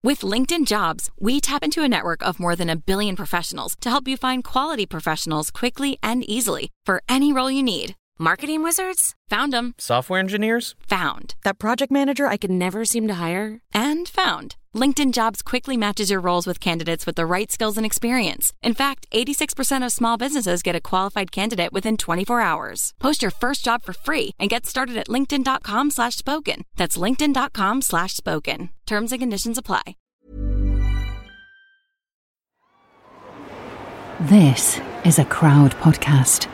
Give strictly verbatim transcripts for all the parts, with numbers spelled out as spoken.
With LinkedIn Jobs, we tap into a network of more than a billion professionals to help you find quality professionals quickly and easily for any role you need. Marketing wizards? Found them. Software engineers? Found. That project manager I could never seem to hire? And found. LinkedIn Jobs quickly matches your roles with candidates with the right skills and experience. In fact, eighty-six percent of small businesses get a qualified candidate within twenty-four hours. Post your first job for free and get started at linkedin.com slash spoken. That's linkedin.com slash spoken. Terms and conditions apply. This is a Crowd podcast.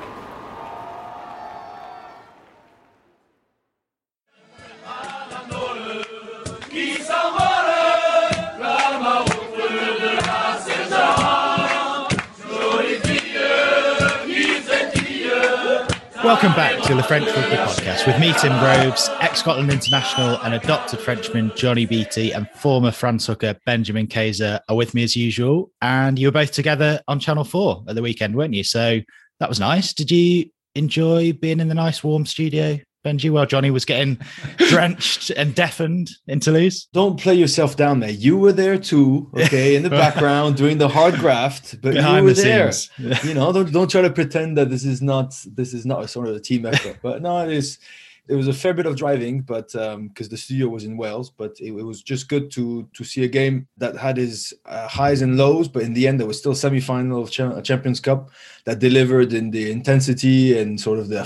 Welcome back to the French Rugby Podcast with me, Tim Groves, ex-Scotland international and adopted Frenchman Johnny Beattie, and former France hooker Benjamin Kayser are with me as usual. And you were both together on Channel four at the weekend, weren't you? So that was nice. Did you enjoy being in the nice warm studio, Benji, while Johnny was getting drenched and deafened in Toulouse? Don't play yourself down there. You were there too, okay, in the background doing the hard graft, but Behind you were the there. Scenes. You know, don't don't try to pretend that this is not this is not a sort of a team effort. But no, it is. It was a fair bit of driving, but um, because the studio was in Wales, but it, it was just good to to see a game that had its uh, highs and lows. But in the end, there was still semi-final of Ch- Champions Cup that delivered in the intensity and sort of the.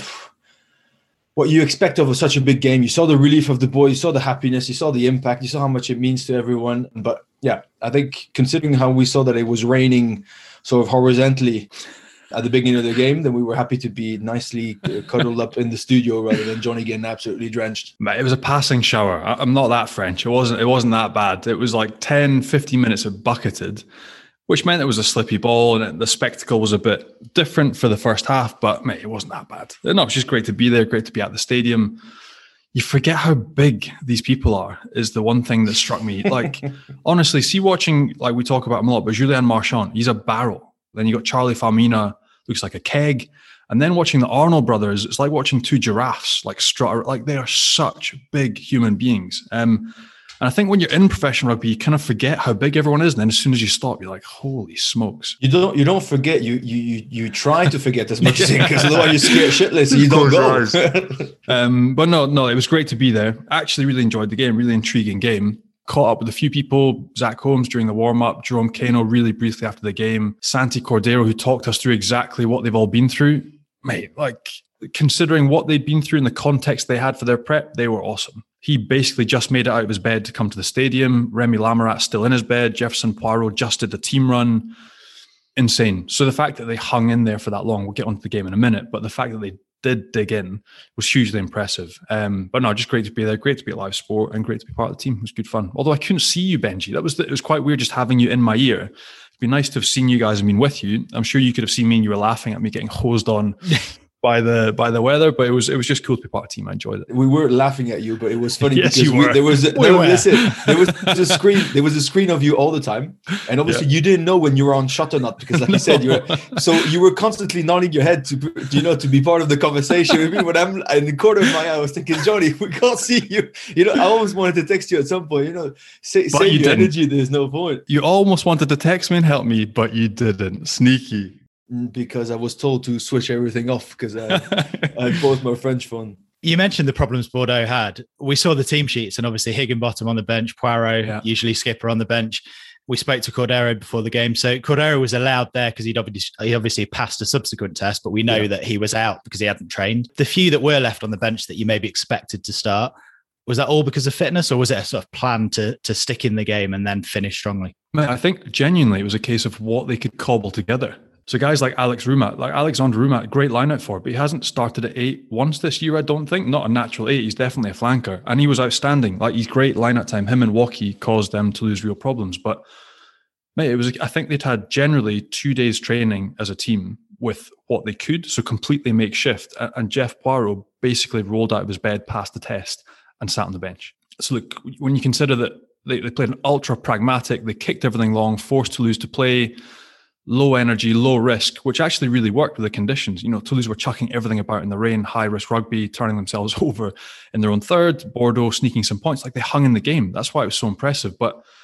What you expect of such a big game. You saw the relief of the boys, you saw the happiness, you saw the impact, you saw how much it means to everyone. But yeah, I think considering how we saw that it was raining sort of horizontally at the beginning of the game, then we were happy to be nicely cuddled up in the studio rather than Johnny getting absolutely drenched. It was a passing shower. I'm not that French. It wasn't, it wasn't that bad. It was like ten, fifteen minutes of bucketed, which meant it was a slippy ball and the spectacle was a bit different for the first half, but mate, it wasn't that bad. No, it's just great to be there, great to be at the stadium. You forget how big these people are is the one thing that struck me. Like, honestly, see watching, like we talk about him a lot, but Julien Marchand, he's a barrel. Then you got Charlie Famina, looks like a keg. And then watching the Arnold brothers, it's like watching two giraffes, like strut, like they are such big human beings. Um, And I think when you're in professional rugby, you kind of forget how big everyone is. And then as soon as you stop, you're like, holy smokes. You don't you don't forget. You you you, you try to forget as much as you can, because otherwise you're scared shitless and you don't go. um, but no, no, it was great to be there. I actually really enjoyed the game, really intriguing game. Caught up with a few people, Zach Holmes during the warm-up, Jerome Kano really briefly after the game, Santi Cordero, who talked us through exactly what they've all been through. Mate, like, considering what they'd been through and the context they had for their prep, they were awesome. He basically just made it out of his bed to come to the stadium. Remy Lamarat still in his bed. Jefferson Poirot just did the team run. Insane. So the fact that they hung in there for that long, we'll get onto the game in a minute, but the fact that they did dig in was hugely impressive. Um, but no, just great to be there. Great to be at Live Sport and great to be part of the team. It was good fun. Although I couldn't see you, Benji. That was the, it was quite weird just having you in my ear. It'd be nice to have seen you guys and been with you. I'm sure you could have seen me and you were laughing at me getting hosed on by the by the weather, but it was it was just cool to be part of the team. I enjoyed it. We were laughing at you, but it was funny yes, because you were. We, there was a, we no, were. listen, there was a screen. There was a screen of you all the time, and obviously yeah. you didn't know when you were on shot or not because, like no. you said, you were so you were constantly nodding your head to you know to be part of the conversation with me. When I'm in the corner of my eye, I was thinking, Johnny, we can't see you. You know, I almost wanted to text you at some point. You know, say, save you your didn't. energy. There's no point. You almost wanted to text me and help me, but you didn't. Sneaky. Because I was told to switch everything off because I, I bought my French phone. You mentioned the problems Bordeaux had. We saw the team sheets and obviously Higginbottom on the bench, Poirot, yeah. usually skipper on the bench. We spoke to Cordero before the game. So Cordero was allowed there because he'd obviously, he obviously passed a subsequent test, but we know yeah. that he was out because he hadn't trained. The few that were left on the bench that you maybe expected to start, was that all because of fitness or was it a sort of plan to to stick in the game and then finish strongly? I think genuinely it was a case of what they could cobble together. So guys like Alex Roumat, like Alexandre Roumat, great line-out for, but he hasn't started at eight once this year, I don't think. Not a natural eight. He's definitely a flanker. And he was outstanding. Like, he's great line-out time. Him and Woki caused them to lose real problems. But, mate, it was, I think they'd had generally two days training as a team with what they could, so completely makeshift. And Jeff Poirot basically rolled out of his bed, passed the test, and sat on the bench. So look, when you consider that they, they played an ultra-pragmatic, they kicked everything long, forced Toulouse to play, low energy, low risk, which actually really worked with the conditions. You know, Toulouse were chucking everything about in the rain, high risk rugby, turning themselves over in their own third, Bordeaux sneaking some points. Like, they hung in the game. That's why it was so impressive. But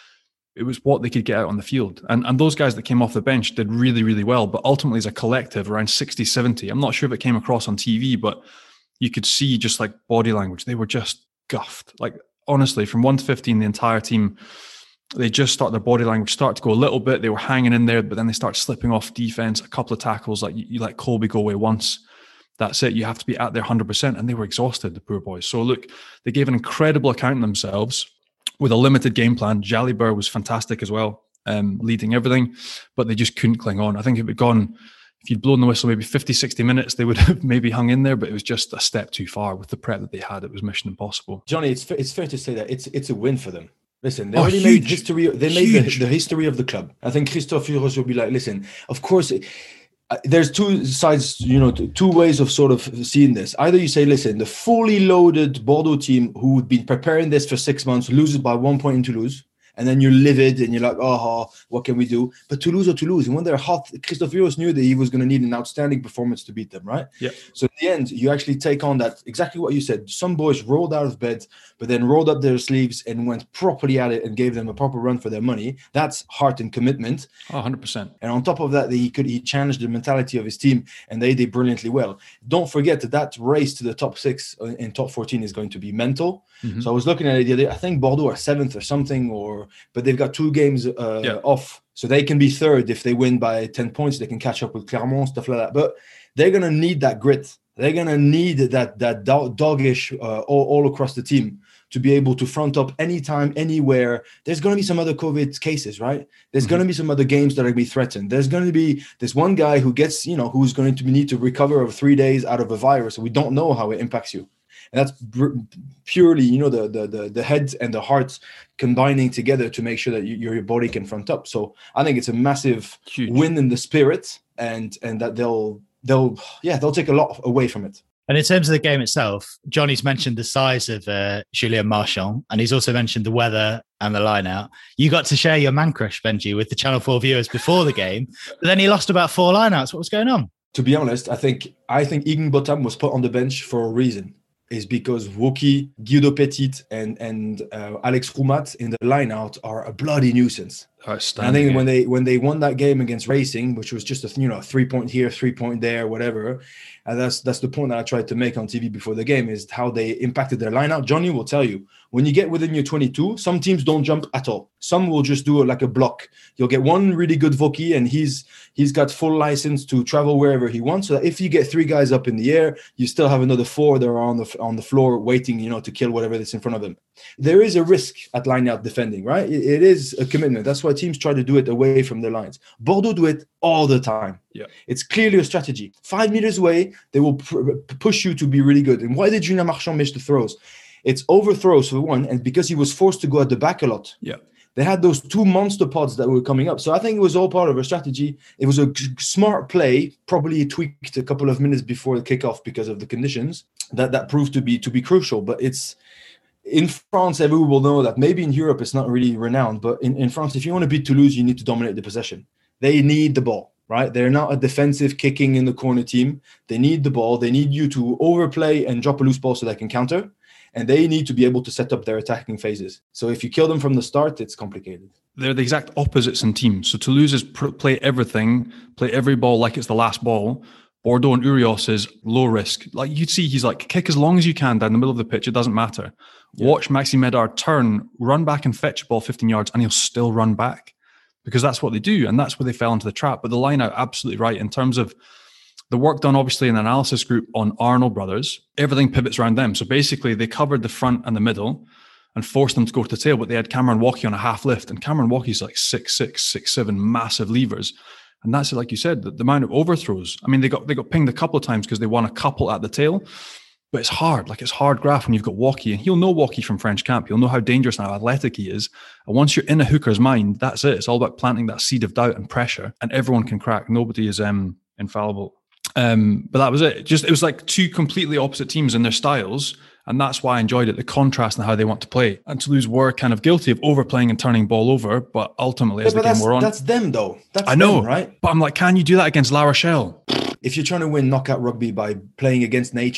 It was what they could get out on the field. And and those guys that came off the bench did really, really well. But ultimately, as a collective, around sixty, seventy, I'm not sure if it came across on T V, but you could see just like body language. They were just guffed. Like, honestly, from one to fifteen, the entire team, they just start their body language start to go a little bit. They were hanging in there, but then they start slipping off defense, a couple of tackles. Like you, you let Colby go away once. That's it. You have to be at their one hundred percent. And they were exhausted, the poor boys. So look, they gave an incredible account of themselves with a limited game plan. Jalibert was fantastic as well, um, leading everything, but they just couldn't cling on. I think if it had gone, if you'd blown the whistle maybe fifty, sixty minutes, they would have maybe hung in there, but it was just a step too far with the prep that they had. It was mission impossible. Johnny, it's fair, it's fair to say that it's it's a win for them. Listen, they oh, already huge, made history. They made the, the history of the club. I think Christophe Furios will be like, listen, of course, there's two sides, you know, two ways of sort of seeing this. Either you say, listen, the fully loaded Bordeaux team who've been preparing this for six months loses by one point in Toulouse, and then you're livid and you're like, oh, what can we do? But Toulouse or Toulouse, and when they're hot, Christophe Furios knew that he was going to need an outstanding performance to beat them, right? Yeah. So in the end, you actually take on that, exactly what you said. Some boys rolled out of bed, but then rolled up their sleeves and went properly at it and gave them a proper run for their money. That's heart and commitment. Oh, one hundred percent. And on top of that, he could he challenged the mentality of his team, and they did brilliantly well. Don't forget that that race to the top six and top fourteen is going to be mental. Mm-hmm. So I was looking at it the other day. I think Bordeaux are seventh or something, or but they've got two games uh, yeah. off. So they can be third if they win by ten points. They can catch up with Clermont, stuff like that. But they're going to need that grit. They're going to need that that doggish uh, all, all across the team to be able to front up anytime, anywhere. There's going to be some other COVID cases, right? There's mm-hmm. going to be some other games that are going to be threatened. There's going to be this one guy who gets, you know, who's going to need to recover of three days out of a virus. We don't know how it impacts you. And that's br- purely, you know, the, the the the head and the heart combining together to make sure that you, your body can front up. So I think it's a massive Huge. win in the spirit, and and that they'll they'll yeah they'll take a lot away from it. And in terms of the game itself, Johnny's mentioned the size of uh, Julien Marchand, and he's also mentioned the weather and the line out. You got to share your man crush, Benji, with the Channel four viewers before the game, but then he lost about four line outs. What was going on? To be honest, I think I think Higginbotham was put on the bench for a reason. Is because Wauquiez, Guido Petit, and and uh, Alex Roumat in the line out are a bloody nuisance. I think when they when they won that game against Racing, which was just a you know three point here, three point there, whatever, and that's that's the point that I tried to make on T V before the game is how they impacted their line out. Johnny will tell you when you get within your twenty-two, some teams don't jump at all. Some will just do it like a block. You'll get one really good Wauquiez, and he's he's got full license to travel wherever he wants. So that if you get three guys up in the air, you still have another four that are on the on the floor waiting, you know, to kill whatever that's in front of them. There is a risk at line out defending, right? It, it is a commitment. That's why teams try to do it away from their lines. Bordeaux do it all the time. Yeah, it's clearly a strategy. Five meters away, they will pr- push you to be really good. And why did Julien Marchand miss the throws? It's overthrows for one, and because he was forced to go at the back a lot. Yeah. They had those two monster pods that were coming up. So I think it was all part of a strategy. It was a g- smart play, probably tweaked a couple of minutes before the kickoff because of the conditions. That that proved to be to be crucial. But it's in France, everyone will know that. Maybe in Europe, it's not really renowned. But in, in France, if you want to beat Toulouse, you need to dominate the possession. They need the ball, right? They're not a defensive kicking in the corner team. They need the ball. They need you to overplay and drop a loose ball so they can counter. And they need to be able to set up their attacking phases. So if you kill them from the start, it's complicated. They're the exact opposites in teams. So Toulouse is pr- play everything, play every ball like it's the last ball. Bordeaux and Urios is low risk. Like you'd see, he's like, kick as long as you can down the middle of the pitch. It doesn't matter. Yeah. Watch Maxime Medard turn, run back and fetch a ball fifteen yards, and he'll still run back because that's what they do. And that's where they fell into the trap. But the line out, absolutely right. In terms of the work done, obviously, in the analysis group on Arnold Brothers, everything pivots around them. So basically, they covered the front and the middle and forced them to go to the tail, but they had Cameron Wauquiez on a half lift. And Cameron Wauquiez's like six six, six seven, massive levers. And that's it, like you said, the, the amount of overthrows. I mean, they got they got pinged a couple of times because they won a couple at the tail, but it's hard. Like, it's hard graph when you've got Wauquiez. And he'll know Wauquiez from French camp. He'll know how dangerous and how athletic he is. And once you're in a hooker's mind, that's it. It's all about planting that seed of doubt and pressure. And everyone can crack. Nobody is um, infallible. Um, but that was it. Just it was like two completely opposite teams in their styles, and that's why I enjoyed it. The contrast in how they want to play. And Toulouse were kind of guilty of overplaying and turning ball over, but ultimately, yeah, as but the game wore on, that's them though. That's I know, them, right? But I'm like, can you do that against La Rochelle? If you're trying to win knockout rugby by playing against nature,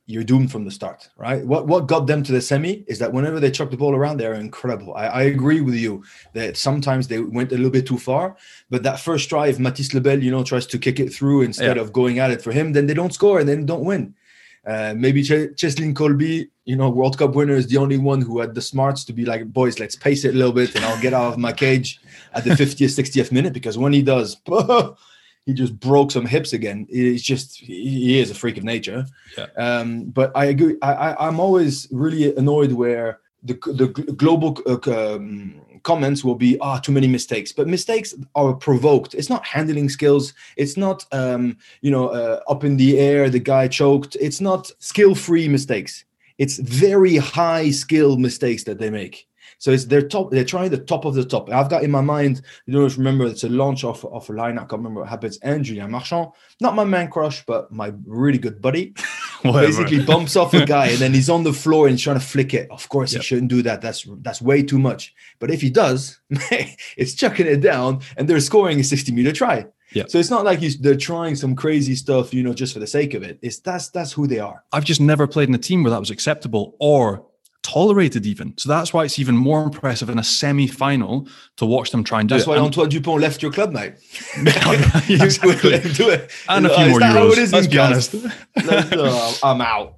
you're doomed from the start, right? What what got them to the semi is that whenever they chuck the ball around, they're incredible. I, I agree with you that sometimes they went a little bit too far, but that first drive, Mathys Lebel, you know, tries to kick it through instead yeah. of going at it for him, then they don't score and then don't win. Uh, maybe Ch- Cheslin Colby, you know, World Cup winner, is the only one who had the smarts to be like, boys, let's pace it a little bit and I'll get out of my cage at the fiftieth, sixtieth minute, because when he does, he just broke some hips again. It's just, he is a freak of nature. Yeah. Um, but I agree. I, I, I'm always really annoyed where the the global uh, um, comments will be, ah, oh, too many mistakes. But mistakes are provoked. It's not handling skills. It's not, um, you know, uh, up in the air, the guy choked. It's not skill-free mistakes. It's very high skill mistakes that they make. So it's their top. They're trying the top of the top. I've got in my mind, you don't know if you remember, it's a launch of, of a line. I can't remember what happens. And Julien Marchand, not my man crush, but my really good buddy, basically bumps off a guy and then he's on the floor and he's trying to flick it. Of course, yep. he shouldn't do that. That's that's way too much. But if he does, it's chucking it down and they're scoring a sixty meter try. Yep. So it's not like he's, they're trying some crazy stuff, you know, just for the sake of it. It's that's that's who they are. I've just never played in a team where that was acceptable or tolerated even. So that's why it's even more impressive in a semi-final to watch them try and do that's it. That's why and, Antoine Dupont left your club, mate. Exactly. Let him do it. And a few more euros. Let's be honest. oh, I'm out.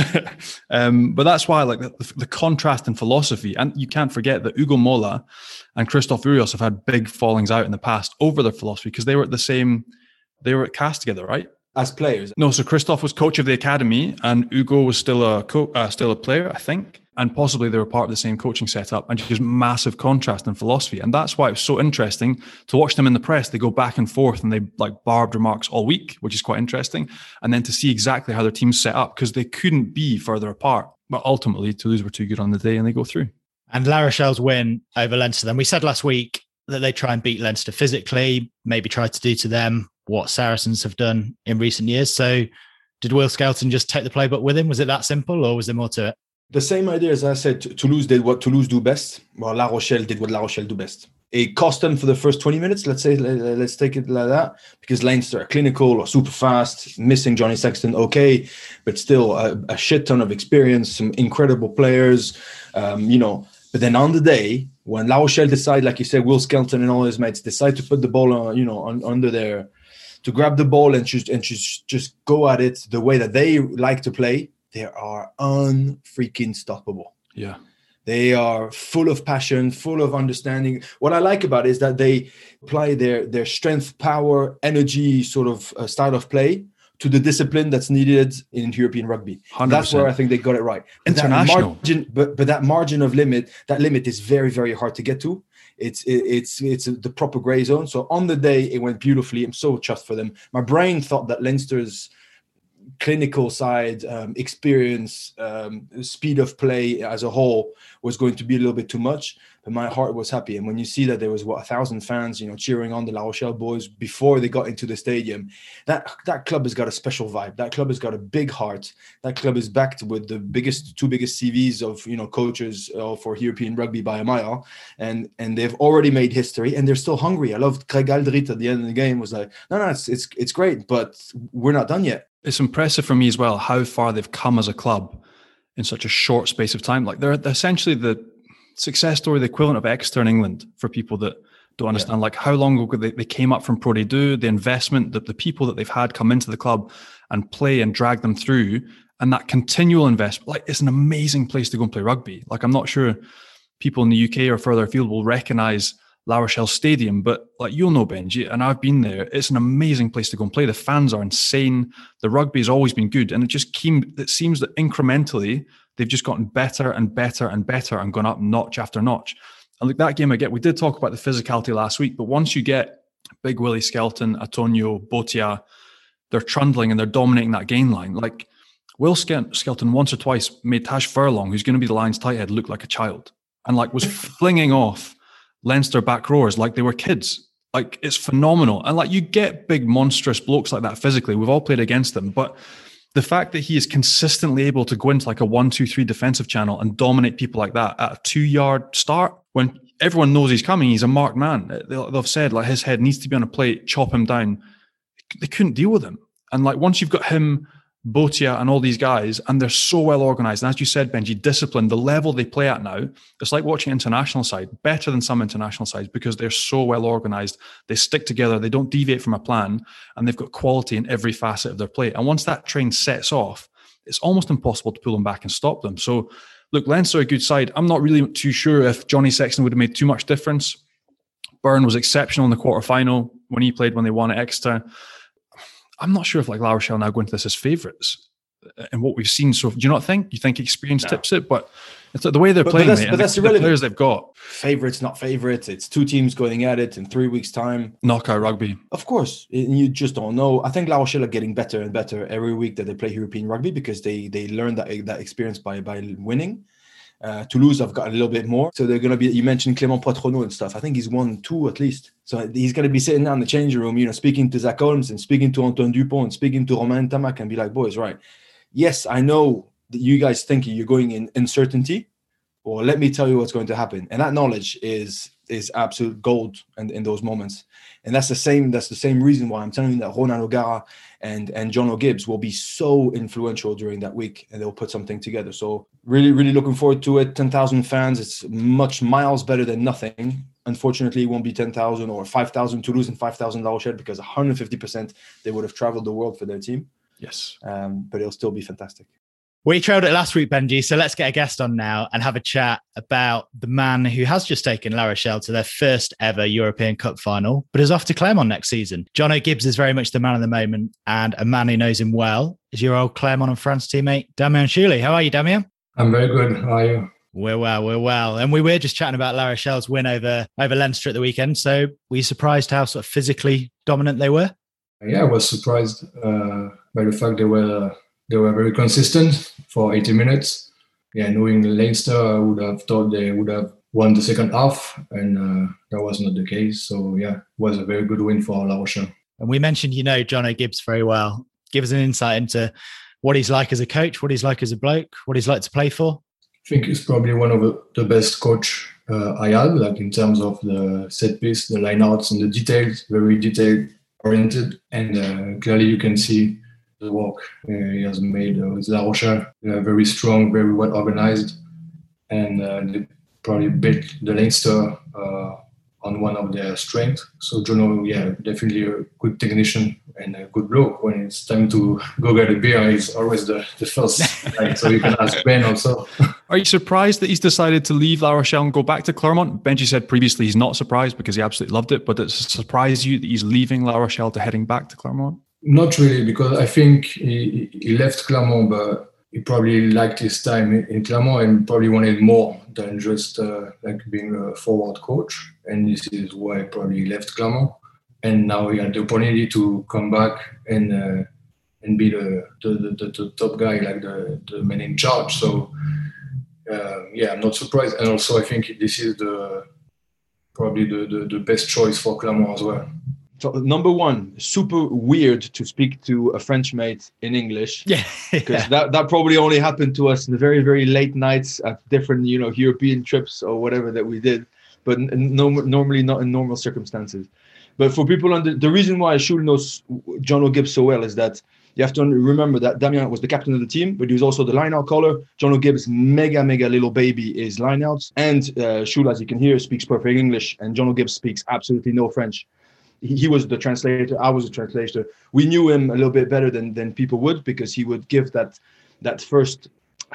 um, but that's why, like the, the contrast in philosophy, and you can't forget that Hugo Mola and Christophe Urios have had big fallings out in the past over their philosophy because they were at the same, they were at Cast together, right? As players. No, so Christophe was coach of the academy, and Hugo was still a co- uh, still a player, I think. And possibly they were part of the same coaching setup, and just massive contrast in philosophy. And that's why it was so interesting to watch them in the press. They go back and forth and they like barbed remarks all week, which is quite interesting. And then to see exactly how their team's set up, because they couldn't be further apart. But ultimately, Toulouse were too good on the day and they go through. And La Rochelle's win over Leinster. Then we said last week that they try and beat Leinster physically, maybe try to do to them what Saracens have done in recent years. So did Will Skelton just take the playbook with him? Was it that simple or was there more to it? The same idea as I said, Toulouse did what Toulouse do best. Well, La Rochelle did what La Rochelle do best. It cost them for the first twenty minutes, let's say, let's take it like that, because Leinster are clinical or super fast, missing Johnny Sexton, okay, but still a, a shit ton of experience, some incredible players, um, you know. But then on the day, when La Rochelle decide, like you said, Will Skelton and all his mates decide to put the ball on, you know, on, under their, to grab the ball and just, and just, just go at it the way that they like to play, they are unfreaking stoppable. Yeah. They are full of passion, full of understanding. What I like about it is that they apply their, their strength, power, energy sort of uh, style of play to the discipline that's needed in European rugby. one hundred percent. That's where I think they got it right. International. That margin, but, but that margin of limit, that limit is very, very hard to get to. It's it, it's it's the proper gray zone. So on the day, it went beautifully. I'm so chuffed for them. My brain thought that Leinster's clinical side, um, experience, um, speed of play as a whole was going to be a little bit too much, but my heart was happy. And when you see that there was what a thousand fans, you know, cheering on the La Rochelle boys before they got into the stadium, that that club has got a special vibe. That club has got a big heart. That club is backed with the biggest, two biggest C Vs of, you know, coaches uh, for European rugby by a mile, and and they've already made history, and they're still hungry. I loved Craig Aldrit at the end of the game was like, no, no, it's it's it's great, but we're not done yet. It's impressive for me as well how far they've come as a club in such a short space of time. Like they're, they're essentially the success story, the equivalent of Exeter in England for people that don't understand. Yeah. Like how long ago they, they came up from Pro D two, the investment, the, the people that they've had come into the club and play and drag them through, and that continual investment. Like it's an amazing place to go and play rugby. Like I'm not sure people in the U K or further afield will recognise La Rochelle Stadium, but like you'll know, Benji, and I've been there. It's an amazing place to go and play. The fans are insane. The rugby has always been good, and it just came. It seems that incrementally they've just gotten better and better and better and gone up notch after notch. And like that game, I get. We did talk about the physicality last week, but once you get Big Willie Skelton, Antonio, Botia, they're trundling and they're dominating that gain line. Like Will Skelton once or twice made Tash Furlong, who's going to be the Lions tight head, look like a child, and like was flinging off Leinster back rowers like they were kids. Like it's phenomenal. And like you get big monstrous blokes like that physically. We've all played against them. But the fact that he is consistently able to go into like a one, two, three defensive channel and dominate people like that at a two yard start when everyone knows he's coming, he's a marked man. They've said like his head needs to be on a plate, chop him down. They couldn't deal with him. And like once you've got him Botia and all these guys, and they're so well organized. And as you said, Benji, discipline, the level they play at now, it's like watching international side, better than some international sides because they're so well organized. They stick together, they don't deviate from a plan, and they've got quality in every facet of their play. And once that train sets off, it's almost impossible to pull them back and stop them. So look, Leinster are a good side. I'm not really too sure if Johnny Sexton would have made too much difference. Byrne was exceptional in the quarterfinal when he played when they won at Exeter. I'm not sure if like La Rochelle now go into this as favourites and what we've seen. So do you not think? You think experience no. tips it? But it's the way they're but, playing, but that's, mate, but that's the, irrelevant. The players they've got. Favourites, not favourites. It's two teams going at it in three weeks' time. Knockout rugby. Of course. You just don't know. I think La Rochelle are getting better and better every week that they play European rugby because they they learn that, that experience by, by winning. Uh, Toulouse, I've got a little bit more. So they're going to be, you mentioned Clément Poitronneau and stuff. I think he's won two at least. So he's going to be sitting down in the changing room, you know, speaking to Zach Holmes and speaking to Antoine Dupont and speaking to Romain Tamac and be like, boys, right. Yes, I know that you guys think you're going in uncertainty. Well, let me tell you what's going to happen. And that knowledge is is absolute gold in, in those moments. And that's the same that's the same reason why I'm telling you that Ronan O'Gara and, and John O'Gibbs will be so influential during that week and they'll put something together. So really, really looking forward to it. ten thousand fans, it's much miles better than nothing. Unfortunately, it won't be ten thousand or five thousand Toulouse and five thousand La Rochelle because one hundred fifty percent they would have traveled the world for their team. Yes. Um, but it'll still be fantastic. We trailed it last week, Benji, so let's get a guest on now and have a chat about the man who has just taken La Rochelle to their first ever European Cup final, but is off to Clermont next season. John O'Gibbs is very much the man of the moment, and a man who knows him well is your old Clermont and France teammate, Damien Chouli. How are you, Damien? I'm very good. How are you? We're well, we're well. And we were just chatting about La Rochelle's win over, over Leinster at the weekend, so were you surprised how sort of physically dominant they were? Yeah, I was surprised uh, by the fact they were... Uh, They were very consistent for eighty minutes. Yeah, knowing Leinster, I would have thought they would have won the second half, and uh, that was not the case. So, yeah, it was a very good win for La Rochelle. And we mentioned, you know, John O'Gibbs very well. Give us an insight into what he's like as a coach, what he's like as a bloke, what he's like to play for. I think he's probably one of the best coach uh, I had, like in terms of the set piece, the lineouts and the details, very detail oriented. And uh, clearly you can see the work uh, he has made uh, with La Rochelle. Uh, very strong, very well organized, and uh, they probably built the Leinster uh, on one of their strengths. So Jono, yeah, definitely a good technician and a good bloke. When it's time to go get a beer, he's always the, the first. Right? So you can ask Ben also. Are you surprised that he's decided to leave La Rochelle and go back to Clermont? Benji said previously he's not surprised because he absolutely loved it, but does it surprise you that he's leaving La Rochelle to heading back to Clermont? Not really, because I think he, he left Clermont, but he probably liked his time in Clermont and probably wanted more than just uh, like being a forward coach. And this is why he probably left Clermont. And now he had the opportunity to come back and uh, and be the the, the the top guy, like the, the man in charge. So uh, yeah, I'm not surprised. And also I think this is the probably the, the, the best choice for Clermont as well. So number one, super weird to speak to a French mate in English. Yeah, because yeah. that, that probably only happened to us in the very, very late nights at different, you know, European trips or whatever that we did, but no, normally not in normal circumstances. But for people under the reason why Chouli knows John O'Gibbs so well is that you have to remember that Damien was the captain of the team, but he was also the line-out caller. John O'Gibbs, mega, mega little baby, is line-outs. And uh, Chouli, as you can hear, speaks perfect English, and John O'Gibbs speaks absolutely no French. He was the translator. I was the translator. We knew him a little bit better than, than people would because he would give that that first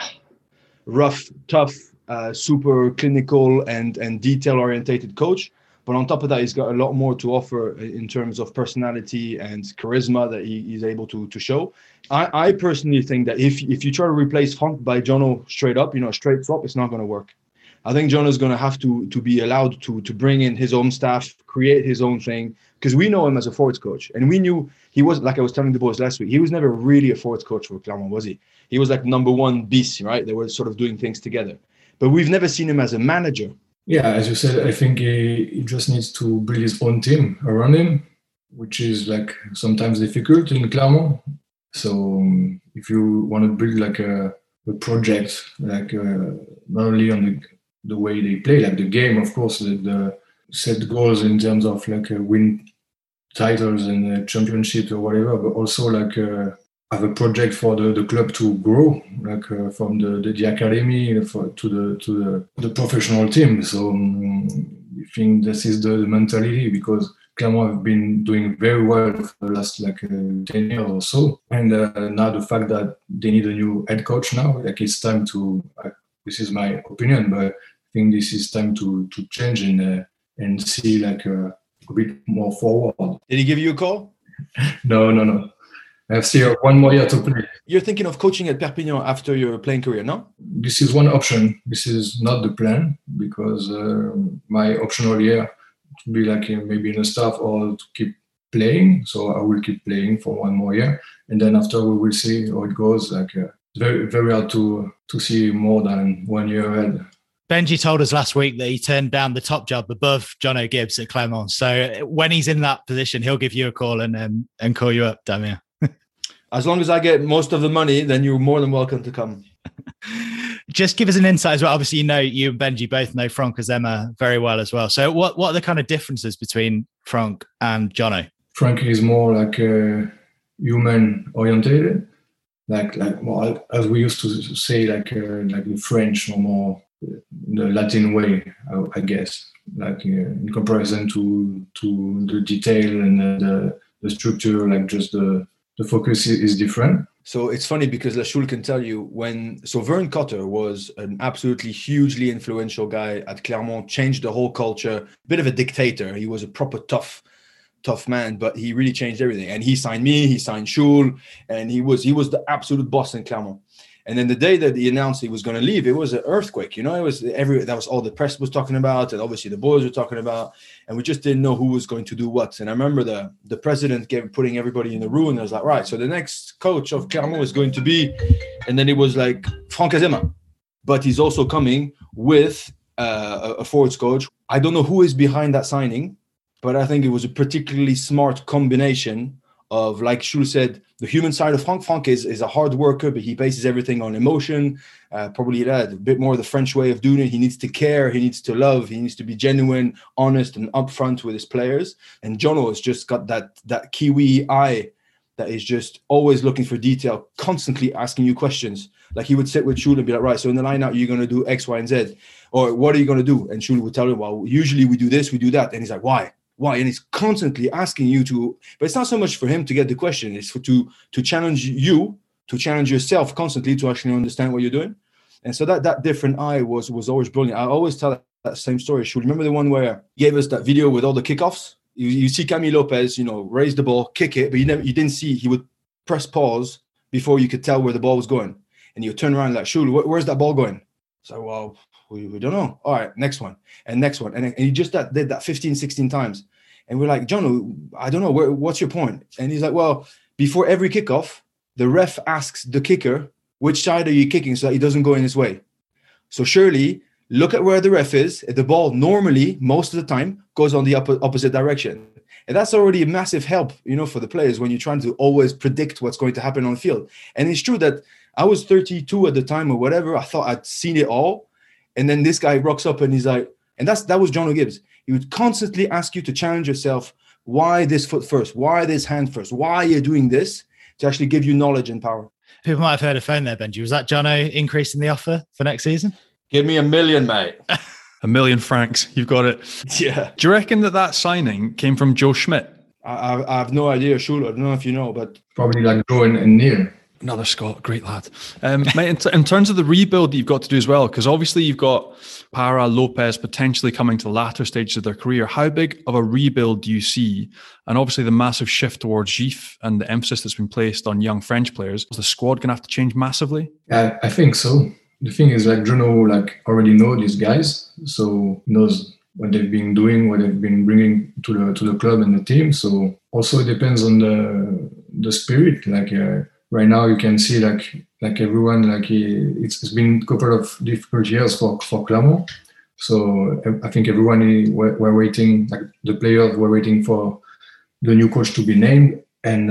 rough, tough, uh, super clinical and, and detail-orientated coach. But on top of that, he's got a lot more to offer in terms of personality and charisma that he, he's able to, to show. I, I personally think that if, if you try to replace Franck by Jono straight up, you know, straight swap, it's not going to work. I think Jono is going to have to to be allowed to to bring in his own staff, create his own thing, because we know him as a forwards coach, and we knew he was, like I was telling the boys last week, he was never really a forwards coach for Clermont, was he? He was like number one beast, right? They were sort of doing things together, but we've never seen him as a manager. Yeah, as you said, I think he, he just needs to build his own team around him, which is like sometimes difficult in Clermont. So um, if you want to build like a, a project, like uh, not only on the the way they play, like the game, of course, the, the set goals in terms of like uh, win titles and uh, championships or whatever, but also like uh, have a project for the, the club to grow, like uh, from the, the, the academy for, to the to the, the professional team. So um, I think this is the, the mentality, because Clermont have been doing very well for the last like uh, ten years or so, and uh, now the fact that they need a new head coach now, like it's time to. Uh, this is my opinion, but I think this is time to to change and uh, and see like uh, a bit more forward. Did he give you a call? no, no, no. I have still one more year to play. You're thinking of coaching at Perpignan after your playing career, no? This is one option. This is not the plan, because uh, my optional year to be like uh, maybe in a staff or to keep playing. So I will keep playing for one more year, and then after we will see how it goes. Like uh, very very hard to to see more than one year ahead. Benji told us last week that he turned down the top job above Jono Gibbs at Clermont. So when he's in that position, he'll give you a call and um, and call you up, Damien. As long as I get most of the money, then you're more than welcome to come. Just give us an insight as well. Obviously, you know, you and Benji both know Franck Azema very well as well. So what, what are the kind of differences between Franck and Jono? Franck is more like uh, human oriented, like like more, as we used to say, like uh, like in French, or more the Latin way, I, I guess. Like uh, in comparison to to the detail and uh, the the structure, like just the the focus is different. So it's funny because Lachoule can tell you when, so Vern Cotter was an absolutely hugely influential guy at Clermont, changed the whole culture, bit of a dictator. He was a proper tough, tough man, but he really changed everything. And he signed me, he signed Choule, and he was, he was the absolute boss in Clermont. And then the day that he announced he was going to leave, it was an earthquake. You know, it was every, that was all the press was talking about, and obviously the boys were talking about, and we just didn't know who was going to do what. And I remember the, the president gave, putting everybody in the room, and I was like, right, so the next coach of Clermont is going to be, and then it was like Franck Azema. But he's also coming with uh, a forwards coach. I don't know who is behind that signing, but I think it was a particularly smart combination of, like Choule said, the human side of Franck. Franck is, is a hard worker, but he bases everything on emotion. Uh, probably that, a bit more the French way of doing it. He needs to care, he needs to love, he needs to be genuine, honest, and upfront with his players. And Jono has just got that, that Kiwi eye that is just always looking for detail, constantly asking you questions. Like he would sit with Choule and be like, right, so in the line out, you're going to do X, Y, and Z. Or what are you going to do? And Choule would tell him, well, usually we do this, we do that. And he's like, why? Why? And he's constantly asking you to, but it's not so much for him to get the question, it's for to to challenge you, to challenge yourself constantly to actually understand what you're doing. And so that that different eye was was always brilliant. I always tell that, that same story. Should remember the one where he gave us that video with all the kickoffs? You, you see Camille Lopez, you know, raise the ball, kick it, but you never you didn't see, he would press pause before you could tell where the ball was going. And you would turn around like, Choule, where, where's that ball going? So, well, We, we don't know. All right, next one and next one. And, and he just that, did that fifteen, sixteen times. And we're like, John, I don't know. Where, what's your point? And he's like, well, before every kickoff, the ref asks the kicker, which side are you kicking so that he doesn't go in his way? So surely, look at where the ref is. The ball normally, most of the time, goes on the oppo- opposite direction. And that's already a massive help, you know, for the players when you're trying to always predict what's going to happen on the field. And it's true that I was thirty-two at the time or whatever. I thought I'd seen it all. And then this guy rocks up and he's like, and that's that was Jono Gibbs. He would constantly ask you to challenge yourself. Why this foot first? Why this hand first? Why are you doing this? To actually give you knowledge and power. People might have heard a phone there, Benji. Was that Jono increasing the offer for next season? Give me a million, mate. A million francs. You've got it. Yeah. Do you reckon that that signing came from Joe Schmidt? I, I, I have no idea, Choule. I don't know if you know, but probably like Joe and, and Neil. Another Scot, great lad. Um, mate, in, t- in terms of the rebuild that you've got to do as well, because obviously you've got Para, Lopez potentially coming to the latter stages of their career. How big of a rebuild do you see? And obviously the massive shift towards Gif and the emphasis that's been placed on young French players. Is the squad going to have to change massively? Yeah, I think so. The thing is, like, Jono like already know these guys, so knows what they've been doing, what they've been bringing to the to the club and the team. So also it depends on the the spirit, like. Uh, Right now, you can see like like everyone like it's, it's been a couple of difficult years for for Clermont. So I think everyone is, we're, we're waiting, like the players were waiting for the new coach to be named. And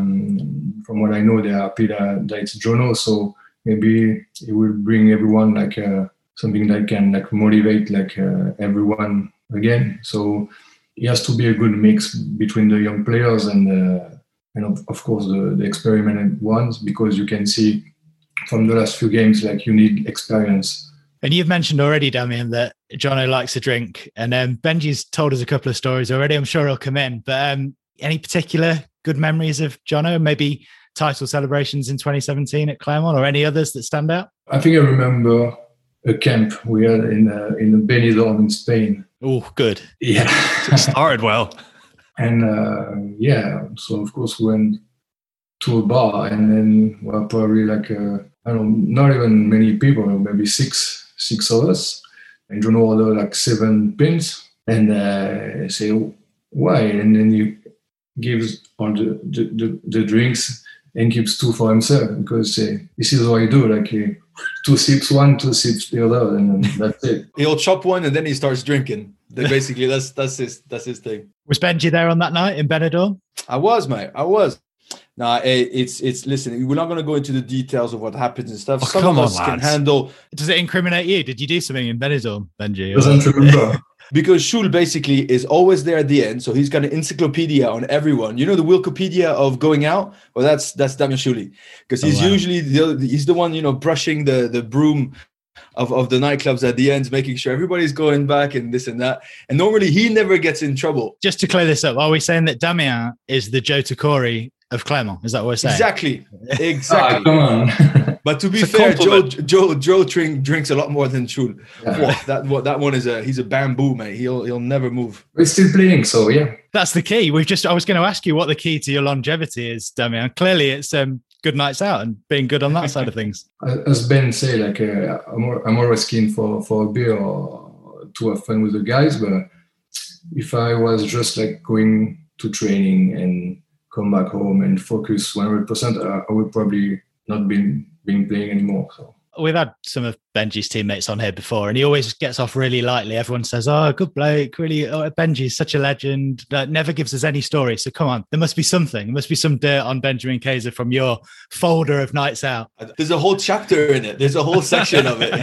um, from what I know, they are happy that, that it's Jono. So maybe it will bring everyone like uh, something that can like motivate like uh, everyone again. So it has to be a good mix between the young players and. Uh, and of, of course the, the experimented ones, because you can see from the last few games, like you need experience. And you've mentioned already, Damien, that Jono likes to drink, and um, Benji's told us a couple of stories already. I'm sure he'll come in, but um, any particular good memories of Jono? Maybe title celebrations in twenty seventeen at Clermont, or any others that stand out? I think I remember a camp we had in uh, in Benidorm in Spain. Oh, good. Yeah, it started well. And uh, yeah, so of course we went to a bar, and then we were probably like uh, I don't know, not even many people, maybe six six of us, and Jono ordered like seven pins, and uh, I say why, and then he gives all the the, the, the drinks and keeps two for himself, because uh, this is what I do, like uh, two sips one, two sips the other, and then that's it. He'll chop one and then he starts drinking. Basically, that's that's his that's his thing. Was Benji there on that night in Benidorm? I was, mate. I was. Nah, it's it's. Listen, we're not going to go into the details of what happens and stuff. Oh, Some come of on, us lads. can handle. Does it incriminate you? Did you do something in Benidorm, Benji? Doesn't remember. Because Schul basically is always there at the end, so he's got an encyclopedia on everyone. You know the Wikipedia of going out? Well, that's that's Damien Schulli, because he's Oh, wow. usually the he's the one, you know, brushing the the broom of, of the nightclubs at the end, making sure everybody's going back and this and that. And normally he never gets in trouble. Just to clear this up, are we saying that Damien is the Joe Tokori of Clermont? Is that what we're saying? Exactly, Ah, exactly. come on. But to be It's a fair, Joe compliment. Joe Joe drink, drinks a lot more than Schul. Yeah. Whoa, that what that one is a he's a bamboo, mate. He'll he'll never move. We're still playing, so yeah. That's the key. We've just, I was going to ask you what the key to your longevity is, Damien. Clearly it's um, good nights out and being good on that side of things. As Ben say, like uh, I'm, al- I'm always keen for, for a beer or to have fun with the guys, but if I was just like going to training and come back home and focus one hundred percent, I, I would probably not be been playing anymore. So We've had some of Benji's teammates on here before, and he always gets off really lightly. Everyone says, "Oh, good bloke, really. Oh, Benji's such a legend." Uh, never gives us any story. So come on, there must be something. There must be some dirt on Benjamin Kaiser from your folder of nights out. There's a whole chapter in it. There's a whole section of it.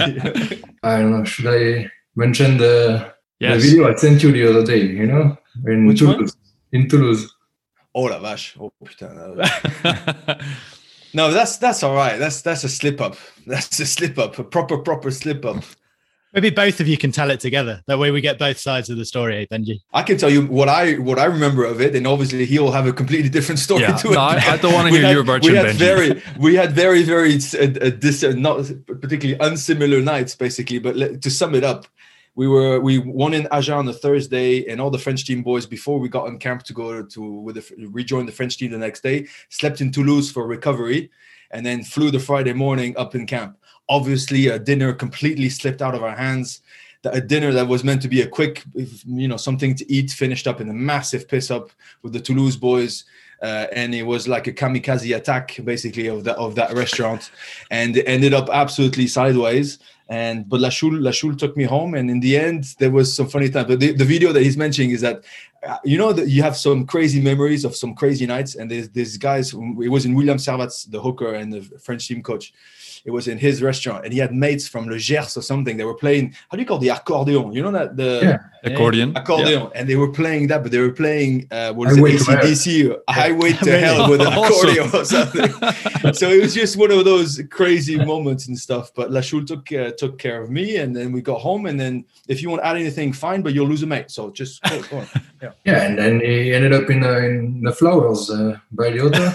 I don't know. Should I mention the, Yes. the video I sent you the other day? You know, in Which Toulouse. one? In Toulouse. Oh la vache! Oh putain! that was- No, that's that's all right. That's that's a slip up. That's a slip up. A proper proper slip up. Maybe both of you can tell it together. That way we get both sides of the story, eh, Benji? I can tell you what I what I remember of it, and obviously he'll have a completely different story Yeah. to it. No, I- I don't wanna We hear had- your version, We had Benji. very we had very very uh, uh, dis, uh, not particularly unsimilar nights, basically. But let, to sum it up, we were we won in Agen on a Thursday, and all the French team boys, before we got on camp to go to with the, rejoin the French team the next day, slept in Toulouse for recovery, and then flew the Friday morning up in camp. Obviously, a dinner completely slipped out of our hands. A dinner that was meant to be a quick, you know, something to eat, finished up in a massive piss up with the Toulouse boys. Uh, and it was like a kamikaze attack, basically, of that of that restaurant, and it ended up absolutely sideways. And but La Choule, La Choule took me home, and in the end, there was some funny time. But the, the video that he's mentioning is that, uh, you know, that you have some crazy memories of some crazy nights, and there's these guys. It was in William Servat's, the hooker and the French team coach. It was in his restaurant, and he had mates from Le Gers or something. They were playing, how do you call the accordion? You know that the Yeah. Accordion. accordion, and they were playing that, but they were playing uh, what is Highway it, to Hell. A C D C, Highway to Really? Hell with an Awesome. accordion or something. So it was just one of those crazy moments and stuff. But La Choule took uh, took care of me, and then we got home. And then if you want to add anything, fine, but you'll lose a mate. So just go, go on. Yeah. Yeah, and then he ended up in, uh, in the flowers uh, by the hotel.